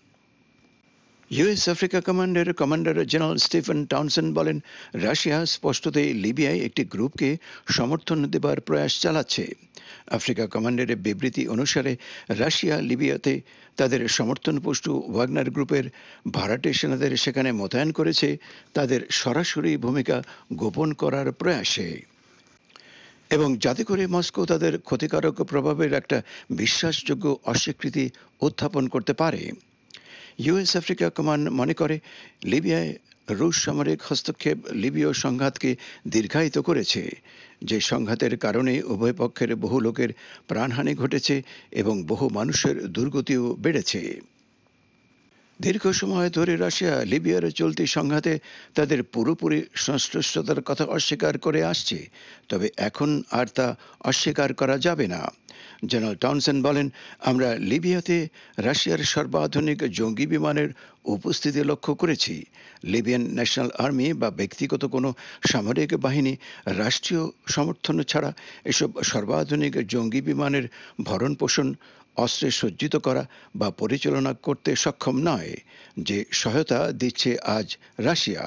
ইউএস আফ্রিকা কমান্ডের কমান্ডার জেনারেল স্টিফেন টাউনসেন্ড বলেন, রাশিয়া স্পষ্টতই লিবিয়ায় একটি গ্রুপকে সমর্থন দেবার প্রয়াস চালাচ্ছে। আফ্রিকা কমান্ডের বিবৃতি অনুসারে রাশিয়া লিবিয়াতে তাদের সমর্থনপুষ্ট ওয়াগনার গ্রুপের ভাড়াটে সেনাদের সেখানে মোতায়েন করেছে তাদের সরাসরি ভূমিকা গোপন করার প্রয়াসে, এবং যাতে করে মস্কো তাদের ক্ষতিকারক প্রভাবের একটা বিশ্বাসযোগ্য অস্বীকৃতি উত্থাপন করতে পারে। ইউএস আফ্রিকা কমান্ড মনে করে লিবিয়ায় রুশ সামরিক হস্তক্ষেপ লিবীয় সংঘাতকে দীর্ঘায়িত করেছে, যে সংঘাতের কারণে উভয় পক্ষের বহু লোকের প্রাণহানি ঘটেছে এবং বহু মানুষের দুর্গতিও বেড়েছে। দীর্ঘ সময় ধরে রাশিয়া লিবিয়ার চলতি সংঘাতে তাদের পুরোপুরি সংশ্লিষ্টতার কথা অস্বীকার করে আসছে, তবে এখন আর তা অস্বীকার করা যাবে না। জেনারেল টাউনসেন্ড বলেন, আমরা লিবিয়াতে রাশিয়ার সর্বাধুনিক জঙ্গি বিমানের উপস্থিতি লক্ষ্য করেছি। লিবিয়ান ন্যাশনাল আর্মি বা ব্যক্তিগত কোনো সামরিক বাহিনী রাষ্ট্রীয় সমর্থন ছাড়া এসব সর্বাধুনিক জঙ্গি বিমানের ভরণ পোষণ, অস্ত্রে সজ্জিত করা বা পরিচালনা করতে সক্ষম নয়, যে সহায়তা দিচ্ছে আজ রাশিয়া।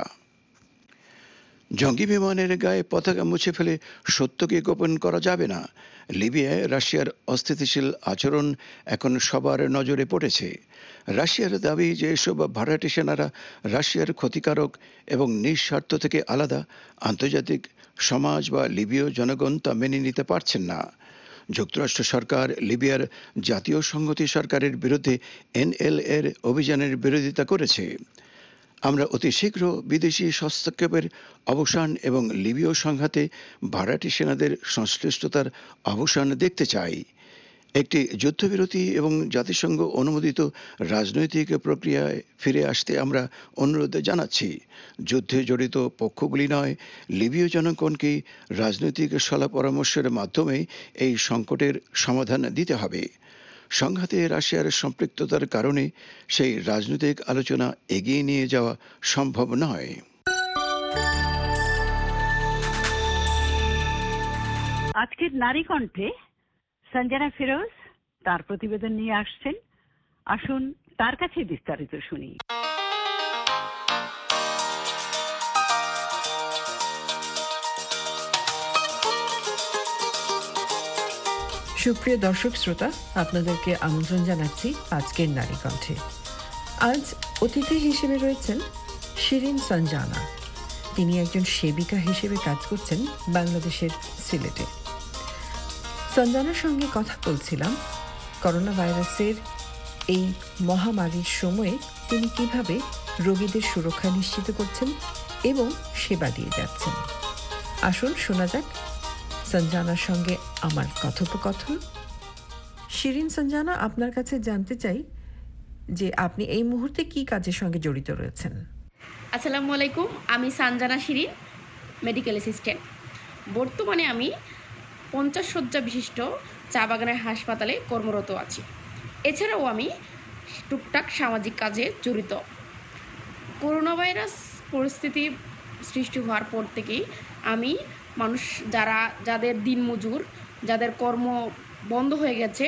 জঙ্গি বিমানের গায়ে পতাকা মুছে ফেলে সত্যকে গোপন করা যাবে না। লিবিয়ায় রাশিয়ার অস্থিতিশীল আচরণ এখন সবার নজরে পড়েছে। রাশিয়ার দাবি যে এসব ভাড়াটে সেনারা রাশিয়ার ক্ষতিকারক এবং নিঃস্বার্থ থেকে আলাদা, আন্তর্জাতিক সমাজ বা লিবীয় জনগণ তা মেনে নিতে পারছেন না। যুক্তরাষ্ট্র সরকার লিবিয়ার জাতীয় সংহতি সরকারের বিরুদ্ধে NLA-র অভিযানের বিরোধিতা করেছে। আমরা অতি শীঘ্র বিদেশি হস্তক্ষেপের অবসান এবং লিবীয় সংঘাতে ভাড়াটে সেনাদের সংশ্লিষ্টতার অবসান দেখতে চাই। একটি যুদ্ধবিরতি এবং জাতিসংঘ অনুমোদিত রাজনৈতিক প্রক্রিয়ায় ফিরে আসতে আমরা অনুরোধ জানাচ্ছি। যুদ্ধে জড়িত পক্ষগুলি নয়, লিবীয় জনগণকে রাজনৈতিক সলা পরামর্শের মাধ্যমে এই সংকটের সমাধান দিতে হবে। সংঘাতে রাশিয়ার সম্পৃক্ততার কারণে সেই রাজনৈতিক আলোচনা এগিয়ে নিয়ে যাওয়া সম্ভব নয়। আজকের নারী কণ্ঠে সঞ্জনা ফিরোজ তার প্রতিবেদন নিয়ে আসছেন। আসুন তার কাছে বিস্তারিত শুনি। সুপ্রিয় দর্শক শ্রোতা, আপনাদেরকে আমন্ত্রণ জানাচ্ছি আজকের নারী কণ্ঠে। আজ অতিথি হিসেবে রয়েছেন শিরিন সঞ্জানা। তিনি একজন সেবিকা হিসেবে কাজ করছেন বাংলাদেশের সিলেটে। সঞ্জানার সঙ্গে কথা বলছিলাম করোনা ভাইরাসের এই মহামারীর সময়ে তিনি কিভাবে রোগীদের সুরক্ষা নিশ্চিত করছেন এবং সেবা দিয়ে যাচ্ছেন। আসুন শোনা যাক সঞ্জানার সঙ্গে আমার কথোপকথন। শিরিন সঞ্জানা, আপনার কাছে জানতে চাই যে আপনি এই মুহূর্তে কি কাজের সঙ্গে জড়িত রয়েছেন। আসসালামু আলাইকুম, আমি সঞ্জানা শিরিন, মেডিকেল অ্যাসিস্ট্যান্ট। বর্তমানে আমি 50 শয্যা বিশিষ্ট চা বাগানের হাসপাতালে কর্মরত আছি। এছাড়াও আমি টুকটাক সামাজিক কাজে জড়িত। করোনা ভাইরাস পরিস্থিতি সৃষ্টি হওয়ার পর থেকেই আমি মানুষ যাদের দিনমজুর, যাদের কর্ম বন্ধ হয়ে গেছে,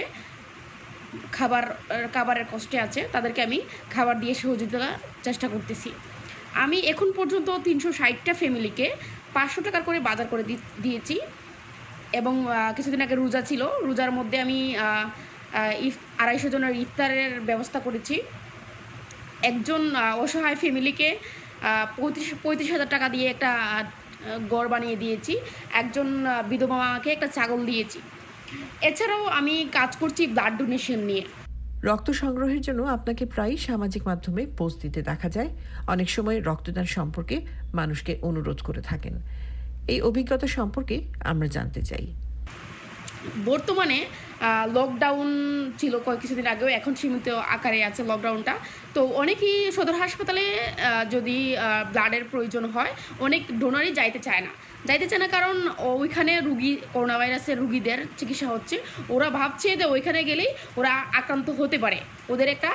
খাবারের কষ্টে আছে, তাদেরকে আমি খাবার দিয়ে সহযোগিতার চেষ্টা করতেছি। আমি এখন পর্যন্ত 360টা ফ্যামিলিকে 500 টাকা করে বাজার করে দিয়েছি এবং কিছুদিন আগে রোজা ছিল, রোজার মধ্যে আমি 250 জনের ইফতারের ব্যবস্থা করেছি। একজন অসহায় ফ্যামিলিকে 35,000 টাকা দিয়ে একটা ঘর বানিয়ে দিয়েছি। একজন বিধবা মাকে একটা ছাগল দিয়েছি। এছাড়াও আমি কাজ করছি ব্লাড ডোনেশন নিয়ে। রক্ত সংগ্রহের জন্য আপনাকে প্রায়ই সামাজিক মাধ্যমে পোস্ট দিতে দেখা যায়। অনেক সময় রক্তদান সম্পর্কে মানুষকে অনুরোধ করে থাকেন। এই অভিজ্ঞতা সম্পর্কে আমরা জানতে চাই। বর্তমানে লকডাউন ছিল কিছুদিন আগেও, এখন সীমিত আকারে আছে লকডাউনটা। তো অনেকেই সদর হাসপাতালে যদি ব্লাডের প্রয়োজন হয়, অনেক ডোনারই যাইতে চায় না, কারণ ওইখানে করোনা ভাইরাসের রুগীদের চিকিৎসা হচ্ছে। ওরা ভাবছে যে ওইখানে গেলেই ওরা আক্রান্ত হতে পারে, ওদের একটা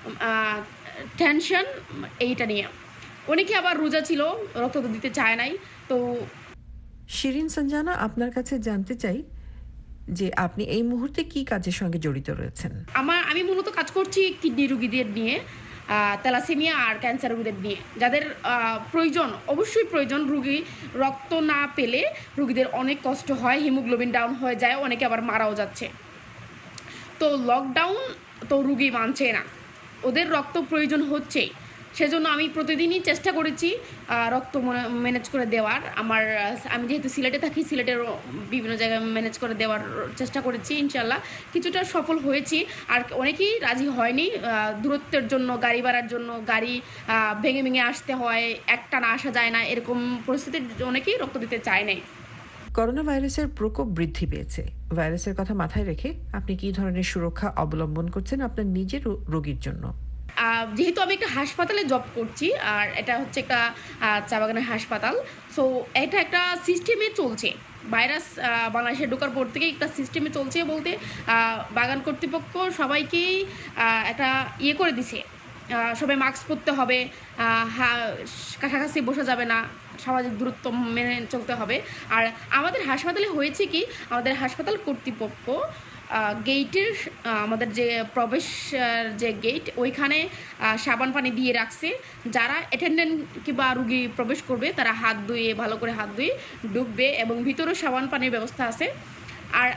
টেনশন এইটা নিয়ে। অনেকে আবার রোজা ছিল, রক্ত দিতে চায় নাই। তো শিরিন সঞ্জানা, আপনার কাছে জানতে চাই যে আপনি এই মুহূর্তে কি কাজের সঙ্গে জড়িত রয়েছেন? আমি মূলত কাজ করছি কিডনি রোগীদের নিয়ে, থ্যালাসেমিয়া আর ক্যান্সার রোগীদের নিয়ে, যাদের অবশ্যই প্রয়োজন। রোগী রক্ত না পেলে রোগীদের অনেক কষ্ট হয়, হিমোগ্লোবিন ডাউন হয়ে যায়, অনেকে আবার মারাও যাচ্ছে। তো লকডাউন তো রোগী মানছে না, ওদের রক্ত প্রয়োজন হচ্ছেই। সেজন্য আমি প্রতিদিনই চেষ্টা করেছি রক্ত ম্যানেজ করে দেওয়ার। আমি যেহেতু সিলেটে থাকি, সিলেটের বিভিন্ন জায়গায় ম্যানেজ করে দেওয়ার চেষ্টা করেছি। ইনশাল্লাহ কিছুটা সফল হয়েছি। আর অনেকেই রাজি হয়নি, দূরত্বের জন্য, গাড়ি ভাড়ার জন্য, গাড়ি ভেঙে ভেঙে আসতে হয়, একটানা আসা যায় না, এরকম পরিস্থিতিতে অনেকেই রক্ত দিতে চায় নাই। করোনা ভাইরাসের প্রকোপ বৃদ্ধি পেয়েছে। ভাইরাসের কথা মাথায় রেখে আপনি কি ধরনের সুরক্ষা অবলম্বন করছেন আপনার নিজের রোগীর জন্য? যেহেতু আমি একটা হাসপাতালে জব করছি, আর এটা হচ্ছে একটা চা বাগানের হাসপাতাল, সো এটা একটা সিস্টেমে চলছে। ভাইরাস বাংলাদেশে ঢোকার পর থেকেই একটা সিস্টেমে চলছে বলতে বাগান কর্তৃপক্ষ সবাইকেই একটা করে দিছে, সবাই মাস্ক পরতে হবে, কাছাকাছি বসা যাবে না, সামাজিক দূরত্ব মেনে চলতে হবে। আর আমাদের হাসপাতালে হয়েছে কি, আমাদের হাসপাতাল কর্তৃপক্ষ গেটের আমাদের যে প্রবেশ যে গেট, ওইখানে সাবান পানি দিয়ে রাখছে। যারা অ্যাটেন্ডেন্ট কিংবা রুগী প্রবেশ করবে তারা ভালো করে হাত ধুয়ে ঢুকবে, এবং ভিতরেও সাবান পানির ব্যবস্থা আছে। আর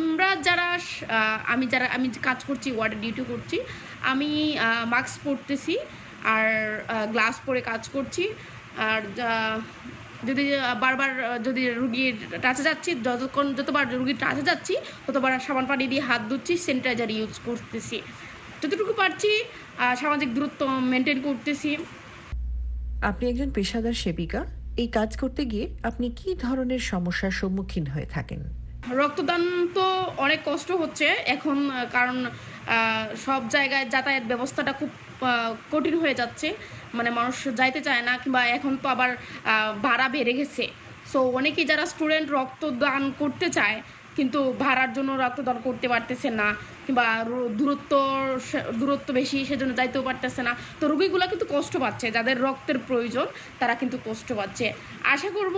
আমি কাজ করছি, ওয়ার্ডে ডিউটি করছি, আমি মাস্ক পরতেছি আর গ্লাস পরে কাজ করছি। আর যদি বারবার রুগীর টাচে যাচ্ছি, যতবার রুগীর টাচে যাচ্ছি ততবার সাবান পানি দিয়ে হাত ধুচ্ছি, স্যানিটাইজার ইউজ করতেছি। যতটুকু পারছি সামাজিক দূরত্ব মেনটেন করতেছি। আপনি একজন পেশাদার সেবিকা, এই কাজ করতে গিয়ে আপনি কি ধরনের সমস্যার সম্মুখীন হয়ে থাকেন? রক্তদান তো অনেক কষ্ট হচ্ছে এখন, কারণ সব জায়গায় যাতায়াত ব্যবস্থাটা খুব কঠিন হয়ে যাচ্ছে, মানে মানুষ যাইতে চায় না, কিংবা এখন তো আবার ভাড়া বেড়ে গেছে। সো অনেকেই যারা স্টুডেন্ট রক্তদান করতে চায় কিন্তু ভাড়ার জন্য রক্তদান করতে পারতেছে না, কিংবা দূরত্ব বেশি, সেজন্য যাইতেও পারতেছে না। তো রোগীগুলো কিন্তু কষ্ট পাচ্ছে, যাদের রক্তের প্রয়োজন তারা কিন্তু কষ্ট পাচ্ছে। আশা করব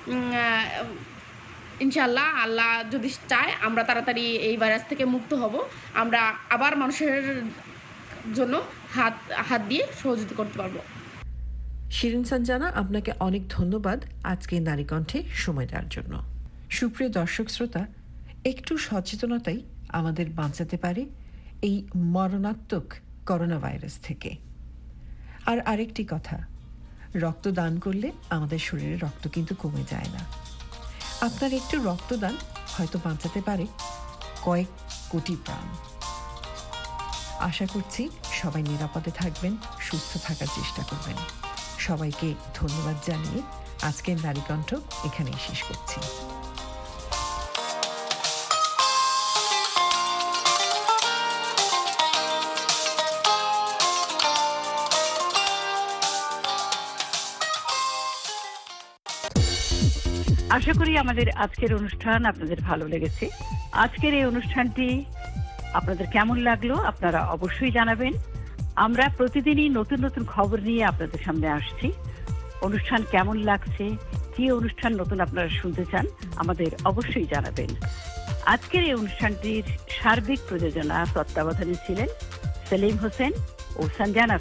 ইনশাল্লাহ, আল্লাহ যদি চায় আমরা তাড়াতাড়ি এই ভাইরাস থেকে মুক্ত হব, আমরা আবার মানুষের জন্য হাত দিয়ে সহযোগিতা করতে পারবো। শিরিন সঞ্জানা, আপনাকে অনেক ধন্যবাদ আজকে নারী কণ্ঠে সময় দেওয়ার জন্য। সুপ্রিয় দর্শক শ্রোতা, একটু সচেতনতাই আমাদের বাঁচাতে পারে এই মরণাত্মক করোনা ভাইরাস থেকে। আর আরেকটি কথা, রক্ত দান করলে আমাদের শরীরে রক্ত কিন্তু কমে যায় না। আপনার একটু রক্তদান হয়তো বাঁচাতে পারে কয়েক কোটি প্রাণ। আশা করছি সবাই নিরাপদে থাকবেন, সুস্থ থাকার চেষ্টা করবেন। সবাইকে ধন্যবাদ জানিয়ে আজকের নারী কণ্ঠ এখানেই শেষ করছি। আশা করি আমাদের আজকের অনুষ্ঠান আপনাদের ভালো লেগেছে। আজকের এই অনুষ্ঠানটি আপনাদের কেমন লাগলো আপনারা অবশ্যই জানাবেন। আমরা প্রতিদিনই নতুন নতুন খবর নিয়ে আপনাদের সামনে আসছি। অনুষ্ঠান কেমন লাগছে, কি অনুষ্ঠান নতুন আপনারা শুনতে চান, আমাদের অবশ্যই জানাবেন। আজকের এই অনুষ্ঠানটির সার্বিক প্রযোজনা তত্ত্বাবধানে ছিলেন সেলিম হোসেন ও সঞ্জানা